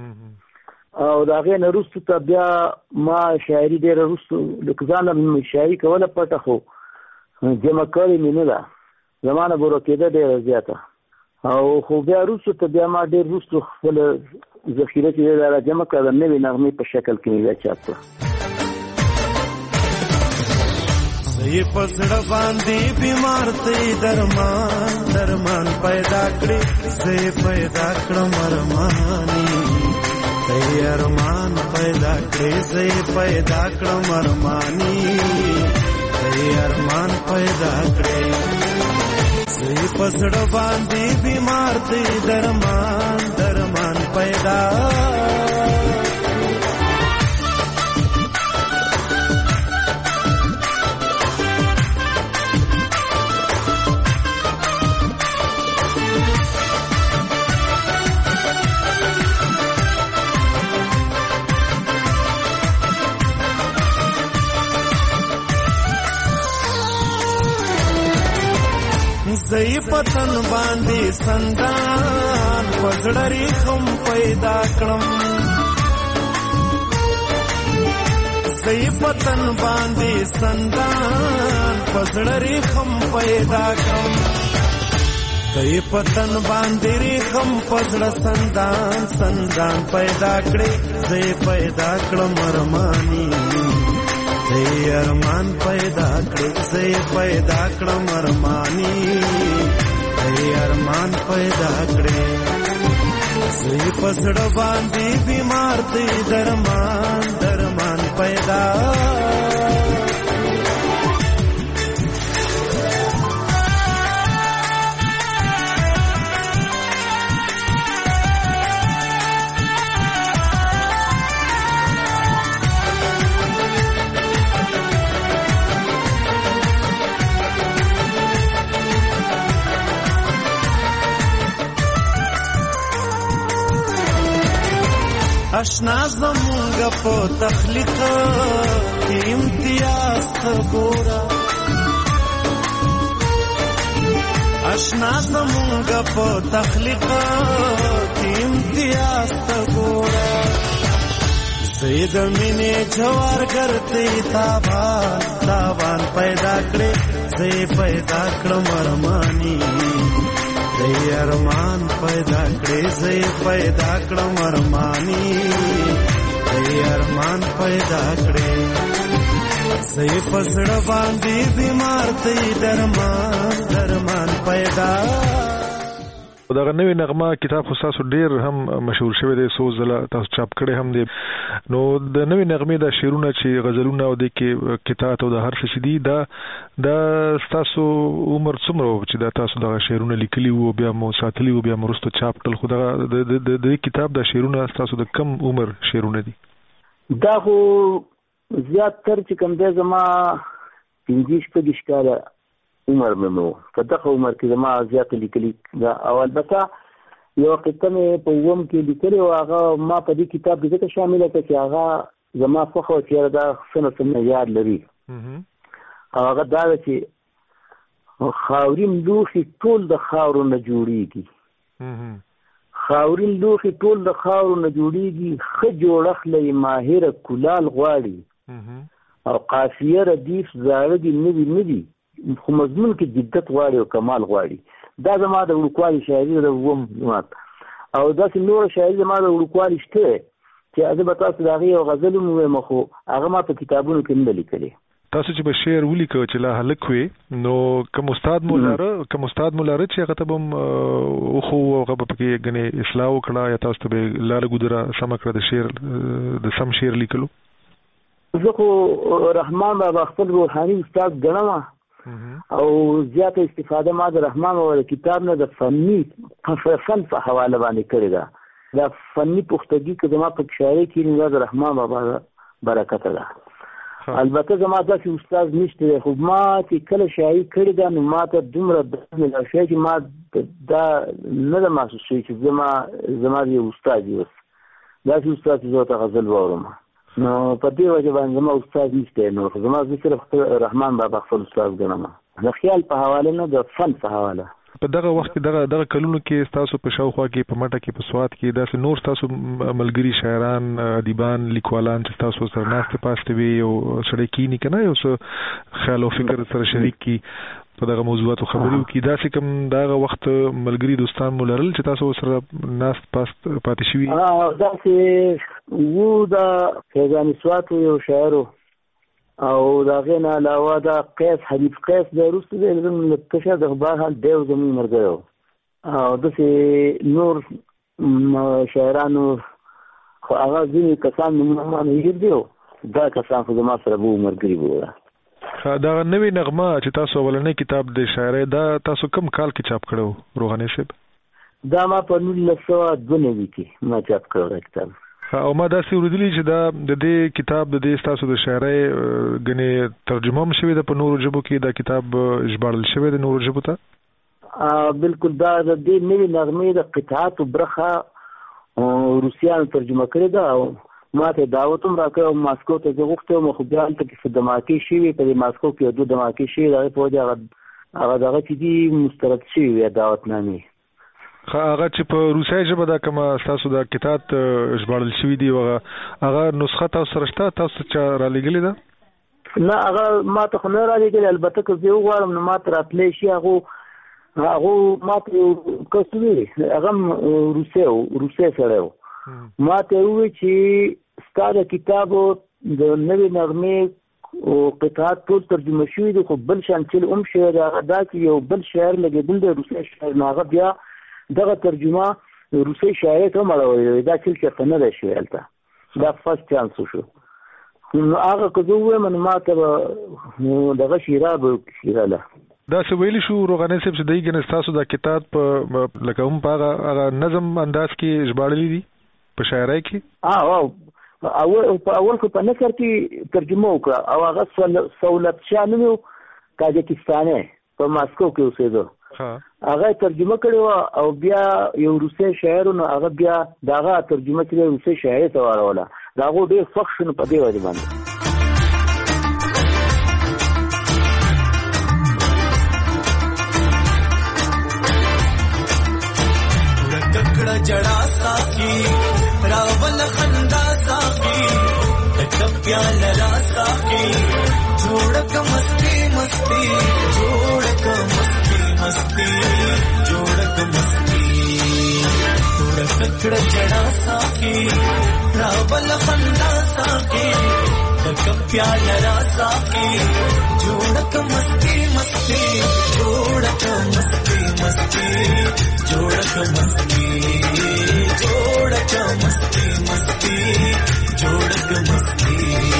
[SPEAKER 11] او د هغې نه وروستو ته بیا ما شاعري ډېره وروستو لکه ځان له شاعري کوله پټه خو جمع کړې مې نه ده زما نه به ورکېده ډېره زیاته او خو بیا وروستو ته بیا ما ډېر وروستو خپله ذخیره چې دی دا را جمع کړه د نوې نغمې په شکل کې مې بیا چاپ کړه
[SPEAKER 12] زه یې په زړه باندې بیمار دی درمان پیدا کړې زه یې پیدا کړم ارماني ته یې ارمان پیدا کړې زه یې پیدا کړم ارماني ته یې ارمان پیدا کړې زه په زړه باندې بیمار دی درمان پیدا زئی پتن باندې سندان پزړری خم پیدا کړم زئی پتن باندې سندان پزړری خم پیدا کړم زئی پتن باندې خم پزړ سندان پیدا کړې زئی پیدا کړم ارمانی زئی ارمان پیدا کړې زئی پیدا کړم ارمانی زئی ارمان پیدا کړې زئی پسړ باندې بیمار دی درمان پیدا اشنا زمونږ په تخلیق کې امتیاز ګورا اشنا زمونږ په تخلیق کې امتیاز ګورا زید مینې جوار ګرځي تاوان پیدا کړې زې پیدا کړم ارمانی زئی ارمان پیدا کړې زئی پیدا کړم ارمانی زئی ارمان پیدا کړې زه پسړه باندې بیمار ته درمان پیدا.
[SPEAKER 1] دا نوې نغمه کتاب خو تاسو ډیر هم مشهور شوی دی، څو ځله تاسو چاپ کړی هم دی. نو د نوې نغمې د شعرونه چې غزلونه او د کې کتاب او د هر څه دي دا تاسو عمر څومره چې دا تاسو د شعرونه لیکلي وو بیا مو ساتلي وو بیا مرستو چاپ کړل، خو د کتاب د شعرونه تاسو د کم عمر شعرونه دي؟
[SPEAKER 11] دا خو زیات تر چې کوم دی زما 15 کاله عمر مې نو په دغه عمر کې زما زیات لیکلي دا او البته یو قطعه مې په ووم کې لیکلې او هغه ما په دې کتاب کې ځکه شامله کړه چې هغه زما خوښه چې دا څنګه یاد لري. هغه دا چې خاورین لوښي ټول د خاورو نه جوړیږي، خاورین لوښي ټول د خاورو نه جوړیږي، ښه جوړښت لري ماهر کلال غواړي او قافیه ردیف زاړه دي ندي خو مضمون کې جدت غواړي او کمال غواړي. دا زما د وړوکوالي شاعري د ووم او داسې نور شاعري زما د وړوکوالي شته چې زه به تاسو د هغې یو غزل هم ووایم خو هغه ما په کتابونو کې نه ده لیکلې.
[SPEAKER 1] تاسو چې به شعر ولیکه چې لا هلک وې نو کوم استاد مو لاره چې هغه ته به هم وښو هغه به پکې ګنې اصلاح وکړه یا تاسو ته به لاره ګودره سمه کړه د سم شعر لیکلو؟
[SPEAKER 11] زه خو رحمان بابا خپل روحاني استاد ګڼم او زیاته استفاده ما د رحمان بابا کتاب نه د فن په حواله باندې کړې ده. دا فني پختګي که زما په شاعري کې نه د رحمان بابا برکت ده. البته زما داسې استاد نشته دی خو ما چې کله شاعري کړې ده نو ما ته دومره ملاو شوی چې ما دا نه ده محسوس شوی چې زما د یو استاد یوس داسې استاد چې زه ورته غزل واورم نو په دې وجه باندې زما استاد نشته نو زما زه صرف رحمان بابا خپل استاد ګڼم د خیال په حواله نه د فن په حواله.
[SPEAKER 1] په دغه وخت کې دغه کلونو کې تاسو په شاوخوا کې په مټه کې په سواد کې داسې نور تاسو ملګري شاعران ادیبان لیکوالان چې تاسو سره ناست پاسته وي او سړی کینی کنه یو څه خیال او فکر سره شریک کی په دغه موضوعاتو خبرو کې داسې کوم دغه وخت ملګري دوستان مو لرل چې تاسو سره ناست پاتې شوي؟
[SPEAKER 11] داسې وو د فیضان سواد یو شاعر او دا غینه علاوه دا حبیب قیس د روسي د کشه د بهر دیو زمون مرګو او دسه نور شاعرانو خو هغه ځینې کسان نومونه یې دیو دا کسان خو زما سره وو مرګري وو.
[SPEAKER 1] دا نوې نغمه چې تاسو ولنې کتاب د شاعرۍ دا تاسو کوم کال کې چاپ کړو روغاني صاحب؟
[SPEAKER 11] دا ما په 1992 کې ما چاپ کړو کتاب.
[SPEAKER 1] او ما داسې اوریدلی چې دا د دې کتاب د دې تاسو د شاعرۍ غني ترجمه هم شوې ده په نورو ژبو کې دا کتاب ژباړل شوی دی نورو ژبو ته؟
[SPEAKER 11] بالکل دا د دې نوې نغمې د قطعات برخه روسیانو ترجمه کړې ده او ما ته دعوت هم راکړ او ماسکو ته زه غوښتم خو بیا هلته کې څه دماکې شوي په دې ماسکو کې 2 دماکې شوي د هغې په وجه هغه دغه چې دي مسترد شوي وي دعوتنامې.
[SPEAKER 1] هغه چې په روسي ژبه دا کومه تاسو د کتاب ژباړل شوي دي هغه نسخه تاسو سره شته تاسو چا را لېږلې ده؟
[SPEAKER 11] نه هغه ما ته خو نه را لېږلې البته که زه وغواړم نو ما ته راتلی شي هغه ما ته یو کس وي هغه هم روسي سړی و ما ته ووایي چې ستا د کتابو د نوې نغمې قطعات ټول ترجمه شوي دي خو بل شان چې هم شعر هغه دا چې یو بل شاعر لګېدل دی روسي شاعر نو هغه بیا دغه ترجمه روسي شاعر ته مړوي دا چې څه نه دی شوی هلته دا فرست چانس شو نو هغه که زه ووایم نو ما ته دغه شیراله
[SPEAKER 1] داسې ویلی شو روغاني صاحب چې دی ګنې ستاسو دا کتاب لکه هم په هغه نظم انداز کې ژباړلی دي په شاعرۍ کې؟
[SPEAKER 11] اول خو په نثر کې ترجمه وکړه او هغه سولت شاه نوم و تاجکستاني په ماسکو کې اوسېده هغه ترجمه کړې وه او بیا یو روسي شاعر نو هغه بیا د هغه ترجمه چې روسي شاعر ته واروله د هغو ډېر خوښ شو نو په دې وجه باندې
[SPEAKER 12] जड़ा साकी रावल खंदा साकी टप्प्याल साकी जोड़क मस्ती मस्ती जोड़क मस्ती मस्ती जोड़क मस्ती جوړ کړ جڑا ساکي راول خندا ساکي تک پیال را ساکي جوړ ک مستی مستی جوړ ک مستی مستی جوړ ک مستی جوړ ک مستی مستی جوړ ک مستی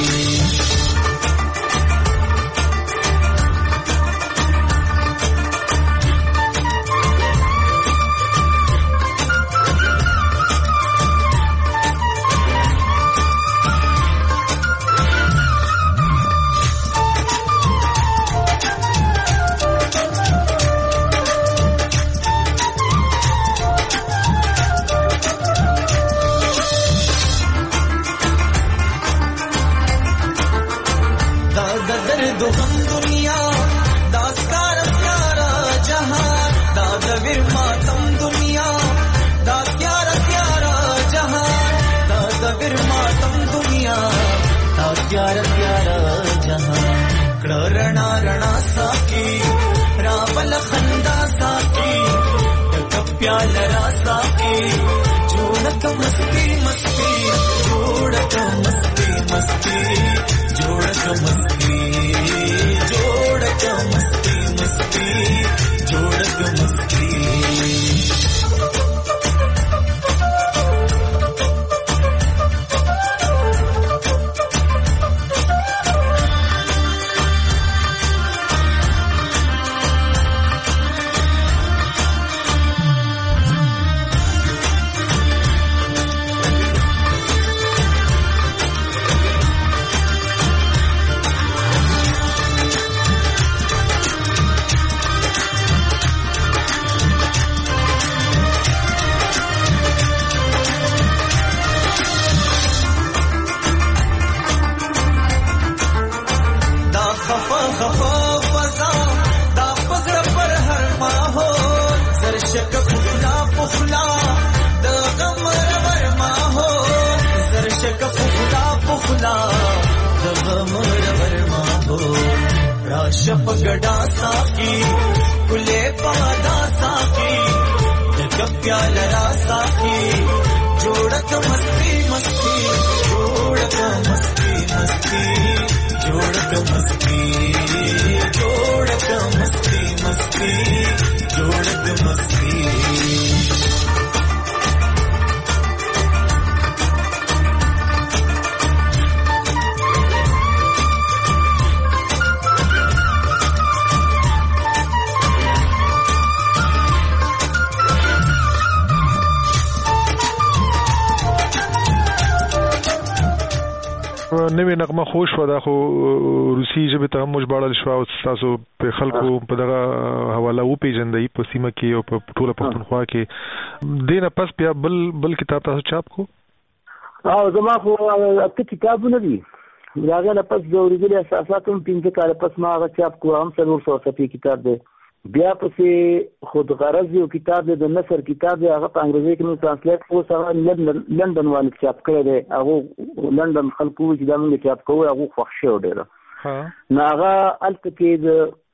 [SPEAKER 12] रना रणा साकी रावल खंदा साकी तक प्याल रा साकी जोड़क मस्ती मस्ती जोड़क मस्ती मस्ती जोड़क मस्ती जोड़क मस्ती मस्ती जोड़क मस्ती शप गड़ा साकी कुले पादा साकी जग प्याल रा साकी जोड़क मस्ती मस्ती जोड़क मस्ती मस्ती जोड़क मस्ती जोड़क मस्ती मस्ती जोड़क मस्ती
[SPEAKER 1] نوې نغمه خوش و دا خو روسي ژبه ته هم ژباړل شو او تاسو په خلکو په دغه حواله و پیژندې په سیمه کې او په ټوله پښتونخوا کې دینه پس بیا بل کتاب تاسو چاپ کو
[SPEAKER 11] او زما خو اته کتابونه دي راغله نه پس د اوریدل اساسات هم 15 کال پس ما هغه چاپ کو هم 300 صفحې کتاب دی بیا پسې خود غرض یو کتاب دی د نثر کتاب دی هغه په انګریزي کې نو ترانسلیټ خو سره لندن والے چاپ کړی دی هغه لندن خلکو چې دا موږ چاپ کوو هغه خوښ شو ډېر نو هغه الته کې د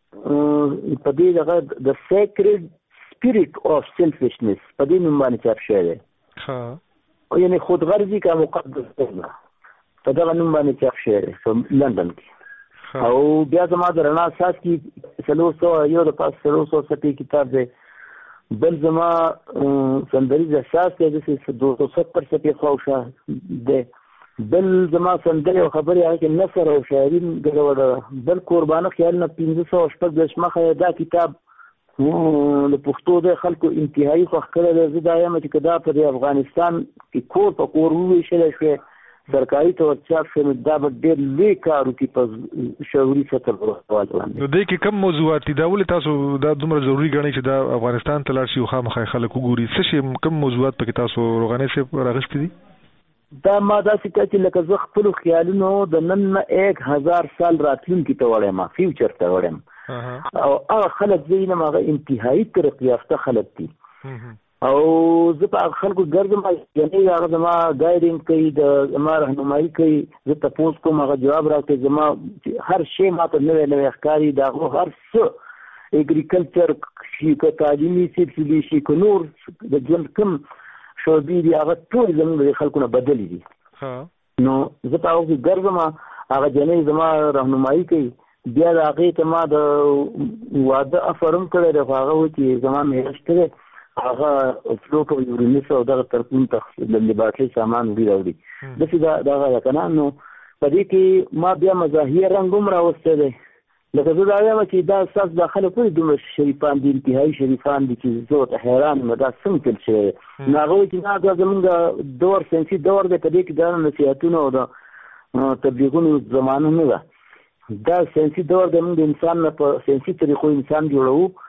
[SPEAKER 11] په دې دغه د سیکرډ سپیریټ اف سیلفشنس په دې نوم باندې چاپ شوی دی او یعنی خود غرضی کا مقدس دی په دغه نوم باندې چاپ شوی دی لندن کې او بیا زما د رڼا اساس کې 300 یو د پاس 300 صفحې کتاب دی بل زما سندریز احساس دی د 270 صفحې خوښه دی بل زما سندري او خبري هغه کې نثر او شاعري ګډوډه بل قربانه خیال نه 500 مخه دا کتاب له پښتو د خلکو انتهایی خوښ کړل زه دا یم چې کدا په افغانستان کې کور په کور وې شل شوی سرکاري تور چاپ شوی دا ډېر لوی کارو کې په شعوري سطح ورسول باندې
[SPEAKER 1] نو دې کې کوم موضوعات دي دا ولې تاسو دا دومره ضروری ګڼئ چې دا افغانستان ته لاړ شي او خامخا خلک وګوري څه شي کوم موضوعات پکې تاسو روغاني سي راغستې دي
[SPEAKER 11] دا ما داسې چې لکه زه خپل خیالونو د نن 1000 سال راتلونکي ته وړم فیوچر ته وړم او هغه خلک زینه ماغه انتهایی ترقی یافته خلک دي او زه په خلکو ګرځم یعنی هغه زما ګایډینګ کوي د ما راهنمایي کوي زه تاسو کوم هغه جواب راکړي زما هر شی ماته نوې ښکاری دا هر څه اګریکلچر شي که تعلیمي سلسله شي که نور د ژوند کوم شعبي دي هغه ټول زموږ خلکو نه بدلی دي. نو زه په هغه ګرځم هغه جنې زما راهنمایي کوي. بیا د هغې ته ما د واده افرم کړی دی خو هغه و چې زما میرش کړی هغه فلوټ او یورینس او دغه ترکون ته د لباټرۍ سامان وړي راوړي داسې دغه ده که نه. نو په دې کې ما بیا مزاحیه رنګ هم راوستی دی. لکه زه دا وایم چې دا ستاسو دا خلک ولې دومره شریفان دي انتهایي شریفان دي چې زه ورته حیران یم دا څنګه چل شوی دی. نو هغه وایي چې نه دا زمونږ دور ساینسي دور دی په دې کې دا نصیحتونه او د تبلیغونو زمانه نه ده. دا ساینسي دور دی موږ د انسان نه په ساینسي طریقو انسان جوړوو.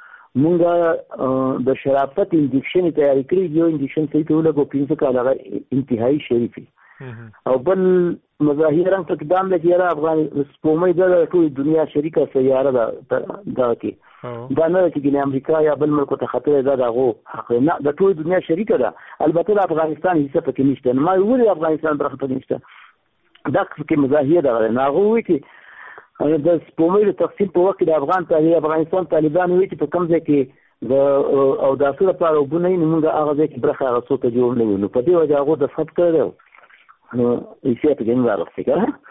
[SPEAKER 11] موږ د شرافت انجکشن تیاری کړی یو انجکشن صحیح ته ولګو 5 کال هغه انتهایي شریفي او بل مظاهر هم پکې دام دی چې یاره افغان سپومۍ د ټول دنیا شریکه سیاره ده دا کې دا نه چې ګینه امریکا یا بل ملک ته خطر ده دغه حق نه د ټول دنیا شریکه ده. البته د افغانستان حصہ پکې نشته. نو ما ویل افغانستان برخه پکې نشته دا کې مظاهر ده نه غوي چې د سپومۍ د تقسیم په وخت د افغانستان طالبان وی چې په کوم ځای کې د او د اصل لپاره وګڼي نو موږ هغه ځای کې برخه هغه څه ته جوړ نه وینو. په دې وجه هغه د ثبت کړو نو یې په دې راغلی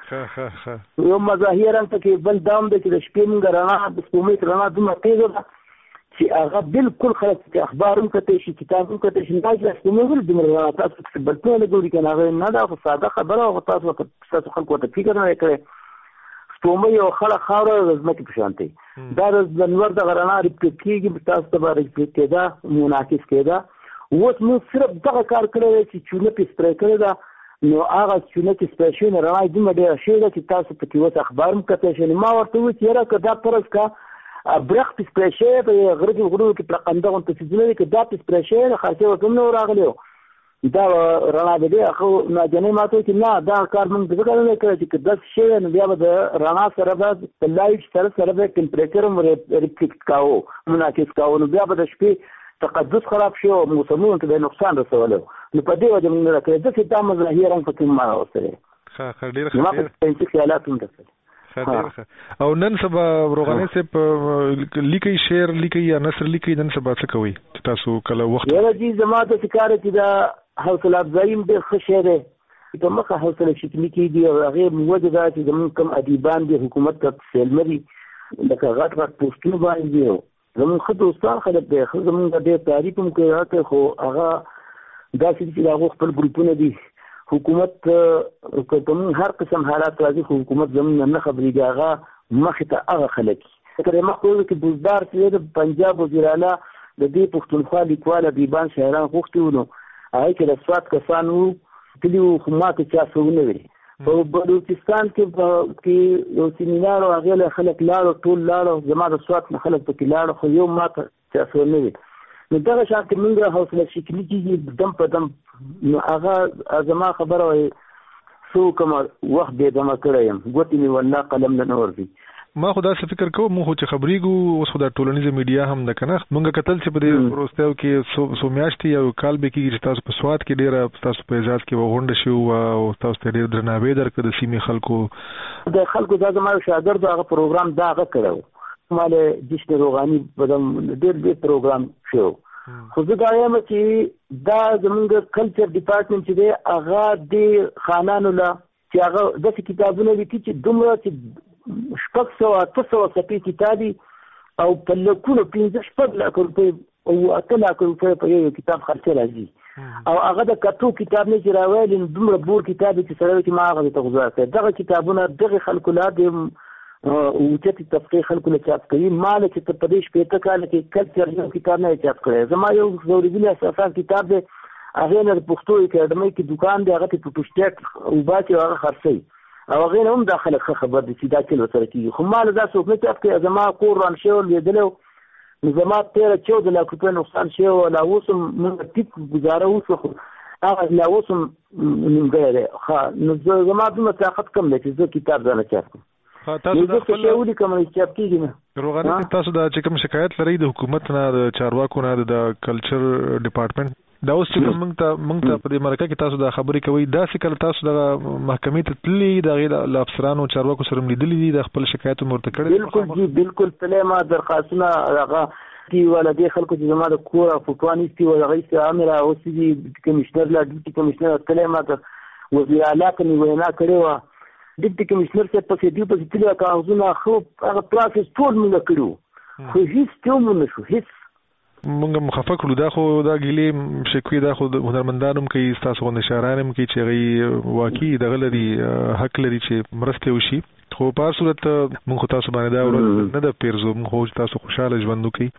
[SPEAKER 11] کنه یو مظاهر هم پکې بل دام د چې د شپې موږ رڼا د سپومۍ رڼا دومره تیزه ده چې هغه بالکل خلک چې اخبار هم کتلی شي کتاب هم کتلی شي دا چې سپومۍ ولې دومره رڼا تاسو پکې بلټونه ګوري که نه هغه نه ده خو ساده خبره او تاسو خلکو ورته فکر نه کړی. سپومۍ یو خړه خاوره د ځمکې په شان دی. دا د نور دغه رڼا ریفلیکټ کېږي تاسو ته به ریفلیکټ کېده منعکس کېده. اوس موږ صرف دغه کار کړی دی چې چونه پې سپری کړې ده نو هغه چونه چې سپری شوې نه رڼا دومره ډېره شوې ده چې تاسو پکې اوس اخبار هم کتلی شئ. ما ورته وویل چې یاره که دا فرض کا برق پې سپری شوی په غره غرونو کې پلقنده غونته څیزونه دي که دا پې سپری شوی ده خاصې ورته هم نه راغلی دا رڼا به دی هغه ناجنۍ ما ته وایي چې نه دا کار موږ ځکه نه دی کړی چې که داسې شوی نو بیا به د رڼا سره به په لایټ سره به ټمپریچر هم ریفلیکټ کاوه منعکس کاوه نو بیا به د شپې تقدس خراب شي او موسمونو ته به نقصان رسولی نو په دې وجه موږ نه راکړی داسې دا مظاهر هم پکې ما راوستلی ما په ساینسي خیالات هم درسلی.
[SPEAKER 1] او نن سبا روغاني صاحب لیکي شعر لیکي یا نثر لیکي نن سبا څه کوي چې تاسو کله وخت
[SPEAKER 11] یاره جی زما ته کار چې دا حوصله افزایي هم ډېر ښه شی دی په مخه حوصله شکلي کېږي او هغې وجه دا چې زمونږ کوم ادیبان دي حکومت ته سیلمه دي لکه غټ غټ پوسټونه باندې دي زمونږ ښه دوستان خلک دی ښه زمونږ ډېر تعریف هم کوي خو هغه داسې دي چې د هغو خپل ګروپونه دي حکومت که زمونږ هر قسم حالات راځي خو حکومت زمونږ نه خبرېږي هغه مخې ته هغه خلک لکه د مخکې وویل کې بزدار چې د پنجاب وزیراعلی د دې پښتونخوا لیکوال ادیبان شاعران غوښتي وو نو هغې کې د سوات کسان وو تلي وو خو ما ته چا څه ونه ویل. په بلوچستان کې یو سیمینار و هغې له خلک لاړو ټول لاړو زما د سوات نه خلک پکې لاړو خو یو ما ته چا څه ونه ویل. نو دغه شان کې موږ حوصله شکلي کېږي دم په دم نو هغه زما خبره وایي څه کومه وخت بېدمه کړی یم ګوتې مې والله قلم نه ورځي.
[SPEAKER 1] ما خو داسې فکر کوم موږ چې خبرېږو اوس خو دا ټولنیزه میډیا هم ده که نه موږ کتل چې په دې وروستیو کې څو میاشتې یا کال به کېږي چې تاسو په سوات کې ډېره ستاسو په اعزاز کې یوه غونډه شوې وه او تاسو ته ډېر درناوی درکړه د سیمې خلکو
[SPEAKER 11] د خلکو دا زما یو شاګرد هغه پروګرام دا هغه کړی و ما له جشن روغاني ډېر پروګرام شو خو زه دا وایم چې دا زمونږ کلچر ډپارټمنټ چې دی هغه د خانانو له چې هغه داسې کتابونه لیکي چې دومره چې 600-800 صفحې کتاب او په لکونو 15 لک روپۍ او 8 لک روپۍ په یو کتاب خرڅه راځي او هغه د کتو کتاب نه چې راویل دومره بور کتاب چې سره چې ما هغه ته غوښتل کړ دغه کتابونه دغه خلکو لا د اوچتي طبقه خلکو له چاپ کوي مال چې په دې شپې کال کې کلچر یو کتاب نه چاپ کړی زما یو ضروري اساسات کتاب دی هغه نه پښتو اکیډمي کې دکان دی هغه په پښتو او باندې هغه خرڅي او هغه هم داخله خبر دي چې دا چل وسره کیږي خو مال دا څوک نه چاپ کوي زما کور ران شو لیدلو زما 13-14 لک روپۍ نقصان شو لا اوسم موږ ټیک گزاره وکړو هغه لا اوسم نیمګړی ښه نو زما دومره طاقت کم دی چې زه کتاب ځانه چاپ کړم.
[SPEAKER 1] تاسو د خپل
[SPEAKER 11] ولې کوم چاپ کیږي نه
[SPEAKER 1] روغاني تاسو دا چې کوم شکایت لرئ د حکومت نه د چارواکو نه د کلچر ډپارټمنټ دا اوس چې موږ ته په دې مرکه کې تاسو دا خبرې کوئ داسې کله تاسو د محکمې ته تللي د هغې له افسرانو چارواکو سره لیدلي دي د خپل شکایت ورته کړی
[SPEAKER 11] بالکل جی بالکل تللی ما درخواستونه هغه کی ولا د خلکو چې زما د کور فوټوانیستي ولا غیستي امر او سي کمشنر لا ډیپټي کمشنر کلمات وزیر اعلی کني وینا کړې و ډیپټي کمشنر څخه په دې په تلیا کاغذونه خو هغه پروسس ټول موږ کړو خو هیڅ ته مونږ نشو هیڅ
[SPEAKER 1] مونږ مخفق کړو دا خو دا ګیلې شکوي دا خو هنرمندانو کوي تاسو غو نشارانم کوي چې غي واقعي دغه لري حق لري چې مرسته وشي خو په صورت مونږ تاسو باندې دا ورځ نه د پیرزو مونږ تاسو خوشاله ژوند وکړي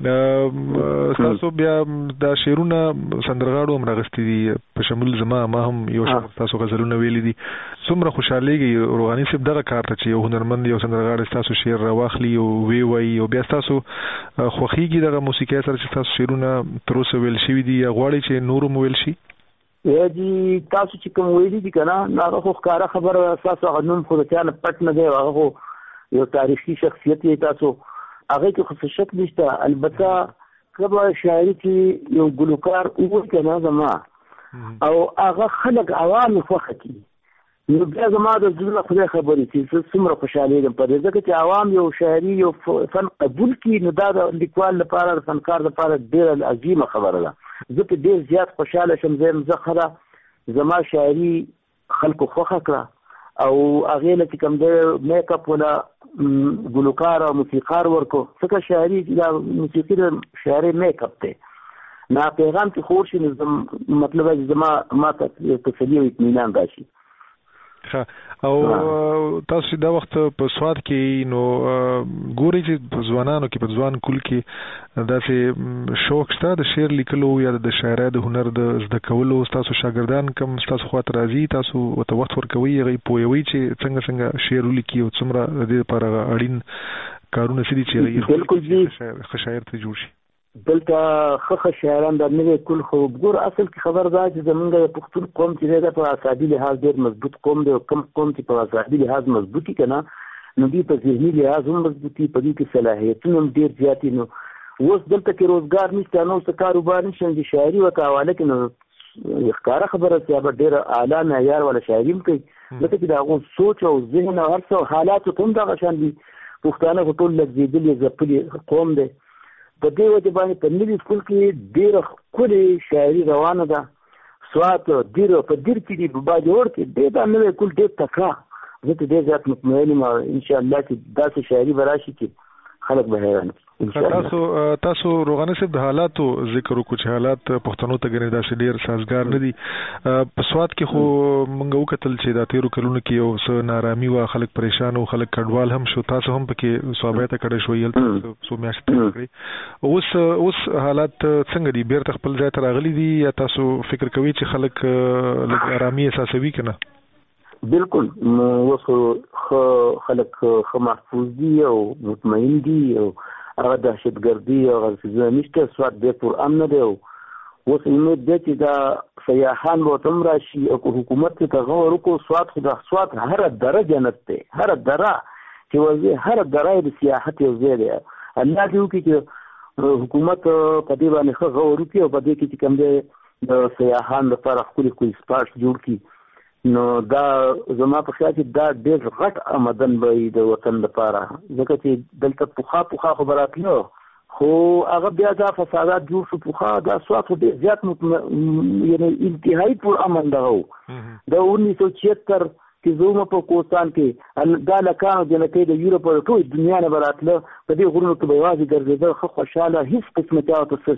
[SPEAKER 1] تاسو بیا دا شعرونه سندرغاړو هم راغستي دي په شمول زما ما هم یو تاسو غزلونه ویلي دي څومره خوشاليږي روغاني صاحب دغه کار ته چې یو هنرمند یو سندرغاړ تاسو شعر راواخلي او وی او بیا تاسو خوخيږي دغه موسیقي سره چې تاسو شعرونه تر اوسه ویل شوی دي غواړي چې نور مو ویل شي
[SPEAKER 11] یا دي تاسو چې کوم ویلي دي کنه هغه خو ښکارا خبره اساسه غنوم خو ته نه پټ نه دی هغه یو تاریخي شخصیت یې تاسو هغه کې خصوصیت نشته البته کله شاعري کې یو ګلوکار او کنه زما او هغه خلک عوام خوخه کی نو بیا زما د ځله خدای خبرې چې څومره خوشاله دي په دې ځکه چې عوام یو شاعري یو فن قبول کی نو دا د لیکوال لپاره د فنکار لپاره ډېر عظیمه خبره ده زه په ډېر زیات خوشاله شم زم زخره زما شاعري خلکو خوخه کړه او هغه لکه کوم د میک اپ ولا ګلوکار او موسیقار ورکو څنګه شاعري دا موسیقي د شاعري میک اپ ته نه پیغام کې خور شي مطلب زما ما ته تسلی او اطمینان راشي
[SPEAKER 1] او تاسو دا وخت په سواد کې نو ګوري چې په ځوانانو کې په ځوان کول کې داسې شوق شته د شعر لیکلو یا د شاعرۍ د هنر د زده کولو تاسو شاګردان کم تاسو خاطر راځي تاسو وته وخت ورکوي غي پوي چې څنګه شعر لیکي او څومره د دې لپاره اړین کارونه سړي چې
[SPEAKER 11] بالکل دي
[SPEAKER 1] شاعر ته جوړ شي
[SPEAKER 11] دلته خخ شاعران د نوې کل خو ګور اصل کې خبر دا چې زمونږ د پښتون قوم چې دا په اقتصادي لحاظ ډېر مضبوط قوم دی او کم قوم چې په اقتصادي لحاظ مضبوطی کنه نو دی په ذهني لحاظ هم مضبوطی په دې کې صلاحیتونه هم ډېر زیات نو اوس دلته کې روزګار نشته نو څه کاروبار نشته د شاعري او حواله کې نو ښکارا خبره چې به ډېر اعلی معیار ولا شاعري کوي لکه چې دا غو سوچ او ذهن او هر څه حالات هم دا غشان دي پښتانه په ټول لږ ځپلي قوم دی په دې وجه باندې په نوي سکول کې ډېر ښکلې شاعري روانه ده سوات ډېر په ډېر کې دي په باجوړ کې ډېر دا نوی کول ډېر تکړه زه ته ډېر زیات مطمئن یم ان شاء الله چې داسې شاعري به راشي چې خلک به حیران
[SPEAKER 1] تاسو روغانه صاحب د حالاتو ذکر وکړو چې حالات پښتنو ته ګنې داسې ډېر سازګار نه دي په سواد کې خو موږ وکتل چې دا 13 کلونو کې یو څه نارامي و خلک پریشان او خلک کډوال هم شو تاسو هم پکې صوبایته کړی شو یل سو میاشتې کړی اوس حالات څنګه دي بیرته خپل ځای ته راغلي دي یا تاسو فکر کوئ چې خلک لږ آرامي احساسوي کنه
[SPEAKER 11] بالکل اوس خلک محفوظ دي او مطمئن دي او هغه دهشتګردي او غلطي نشته سواد دې پر امن دی او اوس امید دی چې دا سیاحان به تم راشي او حکومت ته غوړ وکړو سواد خو د سواد هر درجه جنت ته هر درجه چې وځي هر درجه د سیاحت یو ځای دی الله دې وکړي چې حکومت په دې باندې غوړ وکړي او په دې کې کوم دی د سیاحان لپاره خپل سپارښت جوړ کړي نو دا زما په خیال کې دا ډېر غټ آمدن به د وطن لپاره ځکه چې دلته پوخا خبرات نه خو هغه بیا دا فسادات جوړ شو پوخا دا سواد ډېر زیات یعنی انتهایی پر امن دغه د 1976 کې زوم په کوستان کې دا لکانو جنکې د یورپ او ټول دنیا نه براتله په دې غرونو کې به واځي ګرځېدل خو خوشاله هیڅ قسمه چاته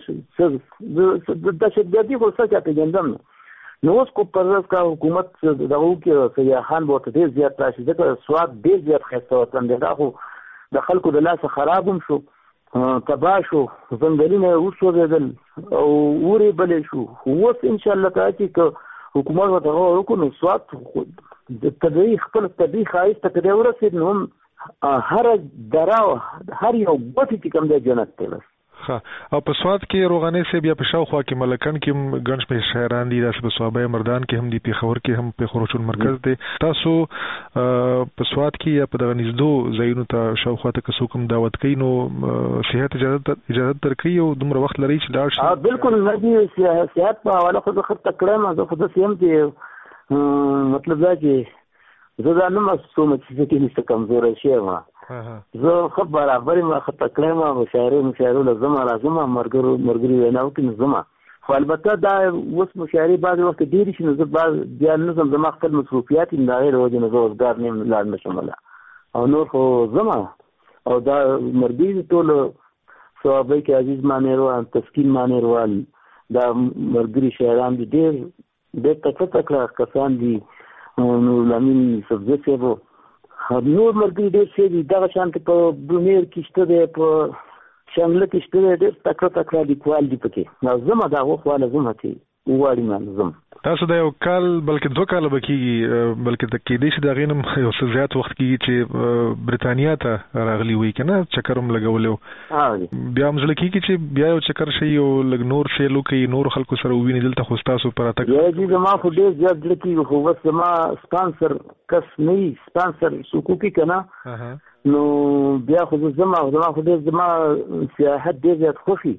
[SPEAKER 11] څه د شدګردي خو څه چاته ګندم نو اوس کو پرځ کا حکومت دغه کې سیاحان به ډېر زیات راشي ځکه سواد ډېر زیات خسته وطن دی دا خو د خلکو د لاس خراب هم شو تبا شو ځنګلونه وسوځېدل او اوري بلې شو اوس ان شاء الله تعالی چې حکومت ورته وکړي نو سواد د طبيعي خپل طبيعي خایست ته دی ورسېد نو هر درا هر یو ګوتې چې کوم دی جنت ته
[SPEAKER 1] او په سواد کې روغانه سي بیا په شاوخوا کې ملکن کې ګنج په شهران دي داسې په صوبای مردان کې هم دي په خور کې هم په خروچون مرکز دی تاسو په سواد کې یا په دغه نږدو ځایونو ته شاوخوا ته که څوک دعوت کوي نو صحت اجازه درکوي او دومره وخت لري چې لاړ شي
[SPEAKER 11] بالکل نه صحت په حواله خو خط تکړه ما زه خو د سیم چې مطلب دا چې زه دا نه مسوم چې کې نشته کمزور شي ما زه خو برابر ما خطه کړم مشاعره لازم راځم مرګري ویناو کې نظم خو البته دا اوس مشاعره بعض وخت ډېری شي نو زه بعض بیا نظم زما خپل مصروفیات دا غیر وجه نه روزګار نیم لاړ نشم او نور خو زما او دا مرګري ټول صحابه کې عزیز مانیروان تسکین مانیروان دا مرګري شاعران دي ډېر تکړه کسان دي نور لامین سبزه سیبو نور مرګري ډېر څه دي دغه شان په برونیر کې شته دی په شامل کې شته ډېر تکړه لیکوال دي پکې نظم دا وخواله زما چې وواړي ما نظم
[SPEAKER 1] تاسو دا یو کال بلکې 2 کال به کېږي بلکې د کېدې شي دا غینم یو څه زیات وخت کېږي چې برتانیا ته راغلی وي کنه چکر هم لګولیو بیا هم زړه کېږي چې بیا یو چکر شي یو لږ نور سیلو کوي نور خلکو سره وویني دلته خو ستاسو پر اتک
[SPEAKER 11] یی زما خو ډېر زیات زړه کېږي خو بس زما سپانسر کس نه وي سپانسر سکوکي کنه نو بیا خو زما خو ډېر زما سیاحت ډېر زیات خوښي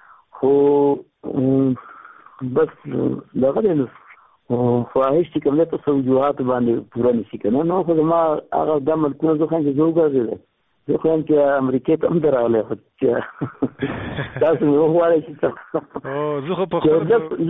[SPEAKER 11] خو بس دغه نو خواهش چې کوم ته سوجوهات باندې پوره نشي کنه نو خو ما هغه د ملکونو ځکه چې زوګه زه خو هم چې امریکا ته هم دراغله خو چې تاسو نو وایي چې
[SPEAKER 1] او زه خو په
[SPEAKER 11] خبره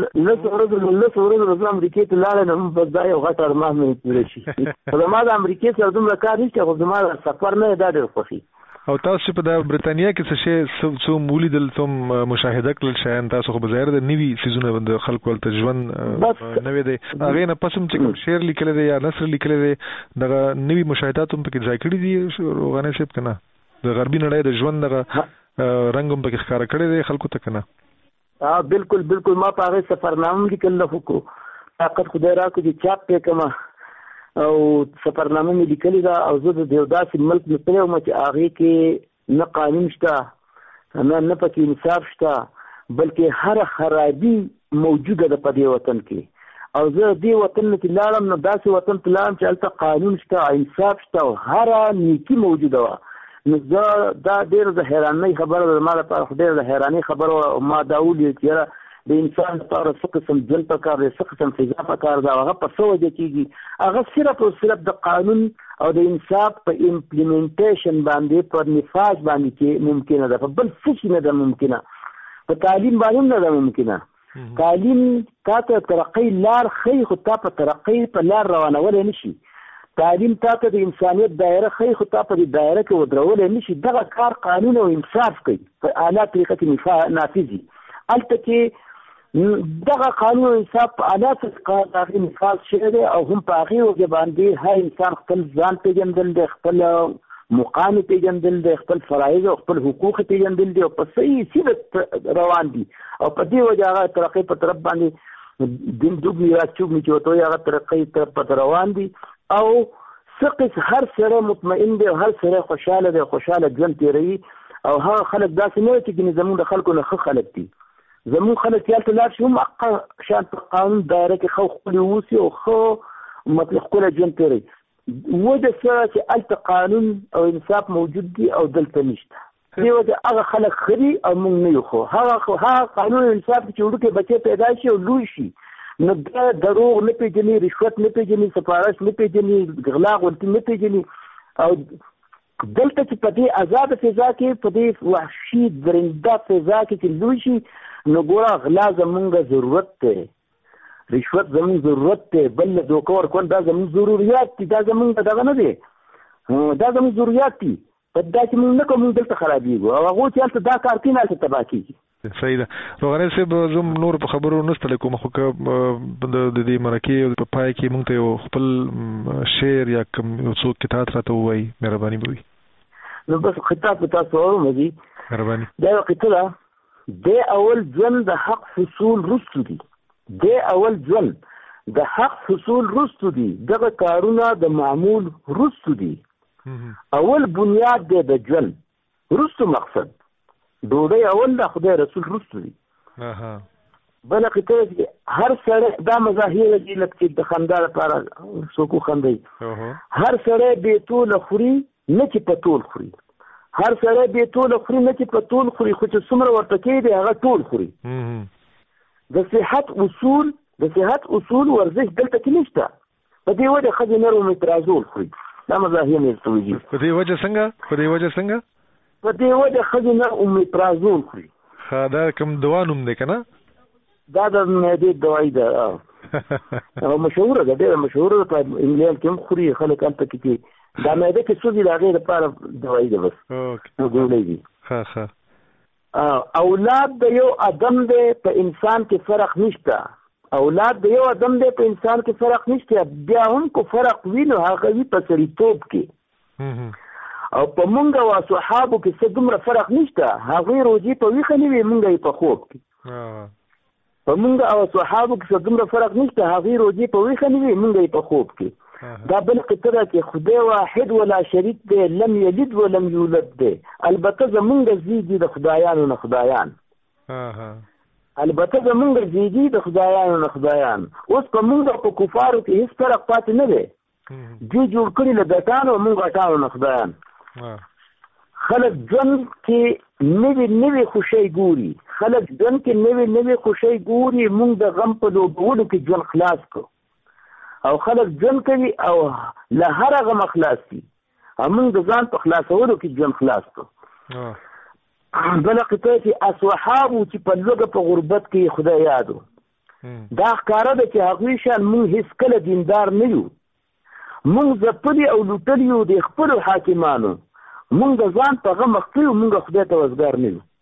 [SPEAKER 11] له ورځې امریکا ته لاړم نو په ځای یو غټ ارمان مې پوره شي زما د امریکا سره دومره کار نشته خو زما سفر نه دا ډېر خوښي
[SPEAKER 1] او تاسو په د برتانیا کې څه شی مولیدل تم مشاهده کړل شاین تاسو خو بظاهر د نوي سيزونه د خلکو ته ژوند نوې دی هغه نه پسم چې کوم شعر لیکل دی یا نثر لیکل دی دغه نوي مشاهدات هم پکې ځای کړی دي روغانه شپ کنه د غربي نړۍ د ژوند دغه رنګ هم پکې ښکارا کړی دی خلکو ته کنه
[SPEAKER 11] بالکل ما په هغه سفرنامه لیکل خو طاقت خدای راکړي چې چاپ پې کما او سفرنامه مې لیکلې ده او زه د یو داسې ملک مې تللی وم چې هغې کې نه قانون شته نه پکې انصاف شته بلکې هره خرابي موجوده ده په دې وطن کې او زه دې وطن نه چې لاړم نو داسې وطن ته لاړم چې هلته قانون شته انصاف شته او هره نیکي موجوده وه نو زه دا ډېره د حیرانۍ خبره ده زما لپاره خو ډېره د حیرانۍ خبره وه ما دا ولید چې یاره د انسان لپاره څه قسم ژوند پکار دی څه قسم فضا پکار ده هغه په څه وجه کېږي هغه صرف او صرف د قانون او د انصاف په امپلیمنټیشن باندې پر نفاذ باندې کې ممکنه ده په بل څه شي نه ده ممکنه په تعلیم باندې نه ده ممکنه تعلیم تا ته ترقۍ لار ښیي خو تا په ترقۍ په لار روانولی نه شي تعلیم تا ته د انسانیت دایره ښیي خو تا په دې دایره کې ودرولی نه شي دغه کار قانون او انصاف کوي په اعلی طریقه کې نافذ وي هلته کې دغه قانون او انصاف په اعلی طریقه هغې نفاذ شوی دی او هم په هغې وجه باندې هر انسان خپل ځان پېژندل دی خپل مقام پېژندل دی خپل فرایض او خپل حقوق پېژندل دی او په صحیح سیرت روان دي او په دې وجه هغه ترقۍ په طرف باندې دین دوب میراث چوب مې چې ورته وایي هغه ترقۍ طرف په روان دي او څه هر سړی مطمئن دی او هر سړی خوشحاله دی خوشحاله ژوند تېروي او هغه خلک داسې نه وي چې ګنې زمونږ د خلکو نه ښه خلک دي زمون خلک چې هلته لاړ شي هم حقه شان په قانون دایره کې ښه ښکلي واوسي او ښه مطلب ښکلی ژوند تېروي وجه څه چې هلته قانون او انصاف موجود دي او دلته نشته دې وجه هغه خلک ښه دي او موږ نه یو خو هغه قانون او انصاف چې وړوکی بچی پیدا شي او لوی شي نو بیا دروغ نه پېژني رشوت نه پېژني سفارش نه پېژني غلا غلطي نه پېژني او دلته چې په دې آزاده فضا کې په دې وحشي درنده فضا کې چې لوی شي نو ګوره غلا زمونږ ضرورت دی رشوت زمونږ ضرورت دی بل له دوکه ورکول دا زمونږ ضروريات دي دا زمونږ دغه نه دی دا زمونږ ضروريات دي په دا چې موږ نه کوو موږ دلته خرابېږو او هغوی چې هلته دا کار کوي نه هلته تباه کېږي
[SPEAKER 1] صحیح ده روغاني صاحب زه نور په خبرو نه ستړی کوم خو که د دې مرکې په پای کې موږ ته یو خپل شعر یا کوم یو څو کتاب راته ووایي مهرباني به وي
[SPEAKER 11] نو بس خطاب په تاسو واورم دي
[SPEAKER 1] مهرباني
[SPEAKER 11] دا یو قصه ده د اول ژوند د حق حصول رستو دي د اول ژوند د حق حصول رستو دي دغه کارونه د معمول رستو دي اول بنیاد دی د ژوند رستو مقصد ډوډۍ اول د خدای رسول رستو دي بل قصه هر سړی دا مظاهر دي لکه د خندا لپاره څوک خندي هر سړی به ټول خوري نه چې په ټول خوري هر سړی به ټول خوري نه چې په ټول خوري خو چې څومره ورته کېږي هغه ټول خوري د صحت اصول ورزش دلته کې نشته په دې وجه ښځې نرم مترازول خوري دا مزاحم یې توجي
[SPEAKER 1] په دې وجه څنګه
[SPEAKER 11] په دې وجه خزینه اومیپرازول خوري.
[SPEAKER 1] دا کوم دوا نوم دی کنه؟
[SPEAKER 11] دا د معدې دوايي ده او مشهوره ده، ډېره مشهوره ده، په انګلند کې هم خوري خلک هلته کې دا معده کې سوزي د هغې لپاره دوايي ده بس ګولۍ دي. اولاد د یو ادم دی په انسان کې فرق نشته، اولاد د یو ادم دی په انسان کې فرق نشته، بیا هم کو فرق وي نو هغه وي په سړیتوب کې او په مونږ او صحابو کې څه دومره فرق نشته. هغوی روجي په ویښه نه وي، مونږ یې په خوب کې. په مونږ او صحابو کې څه دومره فرق نشته، هغوی روجي په ویښه نه وي، مونږ یې په خوب کې. دا بل قطره کې خدای واحد ولا شریک دی، لم یلد ولم یولد دی. البته زمونږ زوی دي د خدایانو نه خدایان، البته زمونږ زوی دي د خدایانو نه خدایان. اوس په مونږ په کفارو کې هیڅ فرق پاتې نه دی، دوی جوړ کړي له ګټانو مونږ غټانو نه خدایان. خلک ژوند کې نوې خوشۍ ګوري، خلک ژوند کې نوې خوشۍ ګوري. مونږ د غم په لوبولو کې ژوند خلاص کړو او خلک ژوند کوي او له هر غم خلاص دي، موږ د ځان په خلاصولو کې ژوند خلاص کړو. بله قطعه چې اصحابو چې په لوږه په غربت کې خدای یادو، دا ښکاره ده چې هغوی شان موږ هېڅ کله دیندار نه یو. موږ ځپلي او لوټلي یو د خپلو حاکمانو، موږ د ځان په غم اخته یو، موږ خدای ته وزګار نه یو.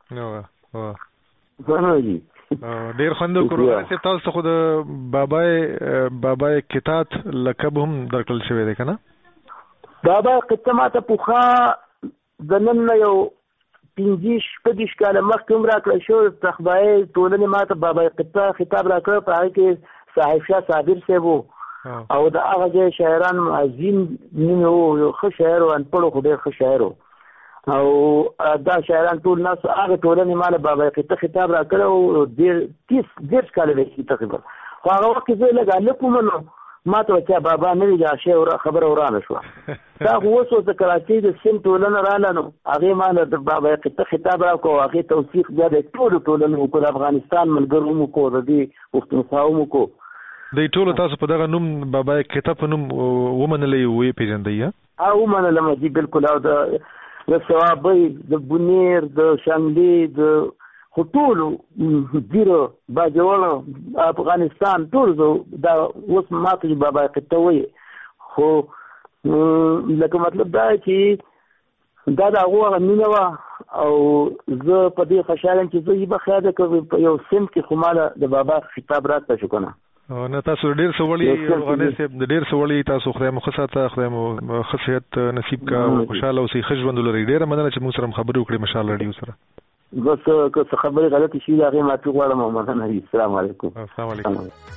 [SPEAKER 1] ډیر خوند وکړو. تاسو خو د بابای کتاب لقب هم درکړل شوی دی کنه؟
[SPEAKER 11] بابای کتاب ماته پوخا د نن یو 15-16 کاله مخکې هم راکړل شو. تخبایي ټولنې ماته بابای کتاب خطاب راکړ، په هغې کې صاحب شاه صابر صاحب و او د هغه ځای شاعران عظیم نوم و، یو ښه شاعر و، انپړ خو ډېر ښه شاعر و او دا شاعران ټول ناس هغه ټولنې ما له بابا قطه خطاب راکړی و 30 کاله دی تقریبا. خو هغه وخت کې زه لږ هلک وم نو ما ته چا بابا نه وي، دا شی خبره ورانه شوه. دا خو اوس د کراچۍ د سند ټولنه راله نو هغې ما له بابا قطه خطاب راکړو، هغې توثیق بیا د ټولو ټولنو وکړو، د افغانستان ملګرو هم وکړو، د دې پښتونخوا هم وکړو.
[SPEAKER 1] دوی ټولو تاسو په دغه نوم بابا کتاب په نوم ومنلی ویې پېژندئ؟
[SPEAKER 11] ومنلم جي بالکل. او د ثوابۍ، د بونیر، د شانګلې، د خو ټولو ډېرو باجوړو افغانستان ټول دا اوس ما ته بابا قطه وایي. خو لکه مطلب دا چې دا د هغو هغه مینه وه او زه په دې خوشحاله یم چې زه یې به خیر ده که په یو سند کې خو ما د بابا خطاب راکړه شو که نه.
[SPEAKER 1] نه تاسو ډېر څه وړي غني صاحب، ډېر څه وړي تاسو. خدای مو ښه ساته، خدای مو ښه صحت نصیب کا، خوشحاله اوسئ، ښه ژوند ولرئ. ډېره مننه چې موږ سره خبرې وکړې مشال راډیو سره.
[SPEAKER 11] بس که څه خبرې غلطې شي د هغې معافي غواړم او مننه وي. السلام علیکم.
[SPEAKER 1] السلام علیکم.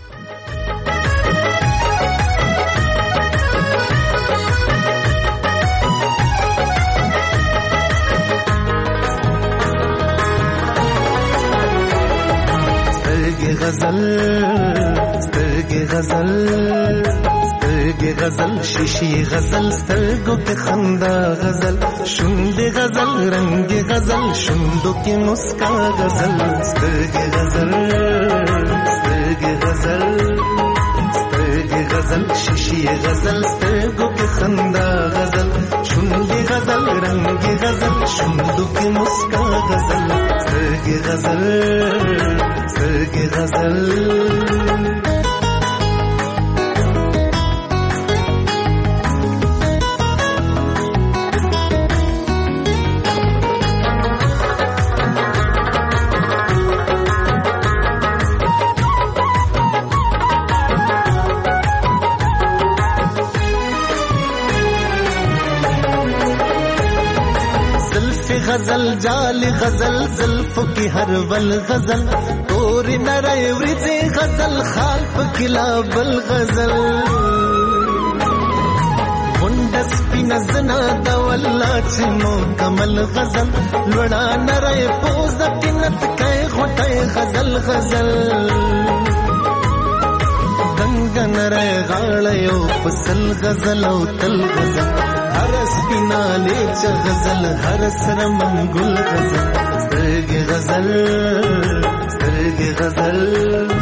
[SPEAKER 12] سترګې غزل شیشې غزل سترګو کې خندا غزل شونډې غزل رنګ غزل شونډو کې مسکا غزل سترګې غزل شیشې غزل سترګو کې خندا غزل شونډې غزل رنګ غزل شونډو کې مسکا غزل سترګې غزل غزل جال غزل زلفو کی ہر ول غزل تور نرے ورځې غزل خال پکلا بل غزل وندس پینزنا د والله چنو کمل غزل لوړا نرے پوز تنت کای غټه غزل څنګه نرے غاړه یو پسل غزل او تل غزل هر سپیناله چ غزل هر سر منګل غزل سترګې غزل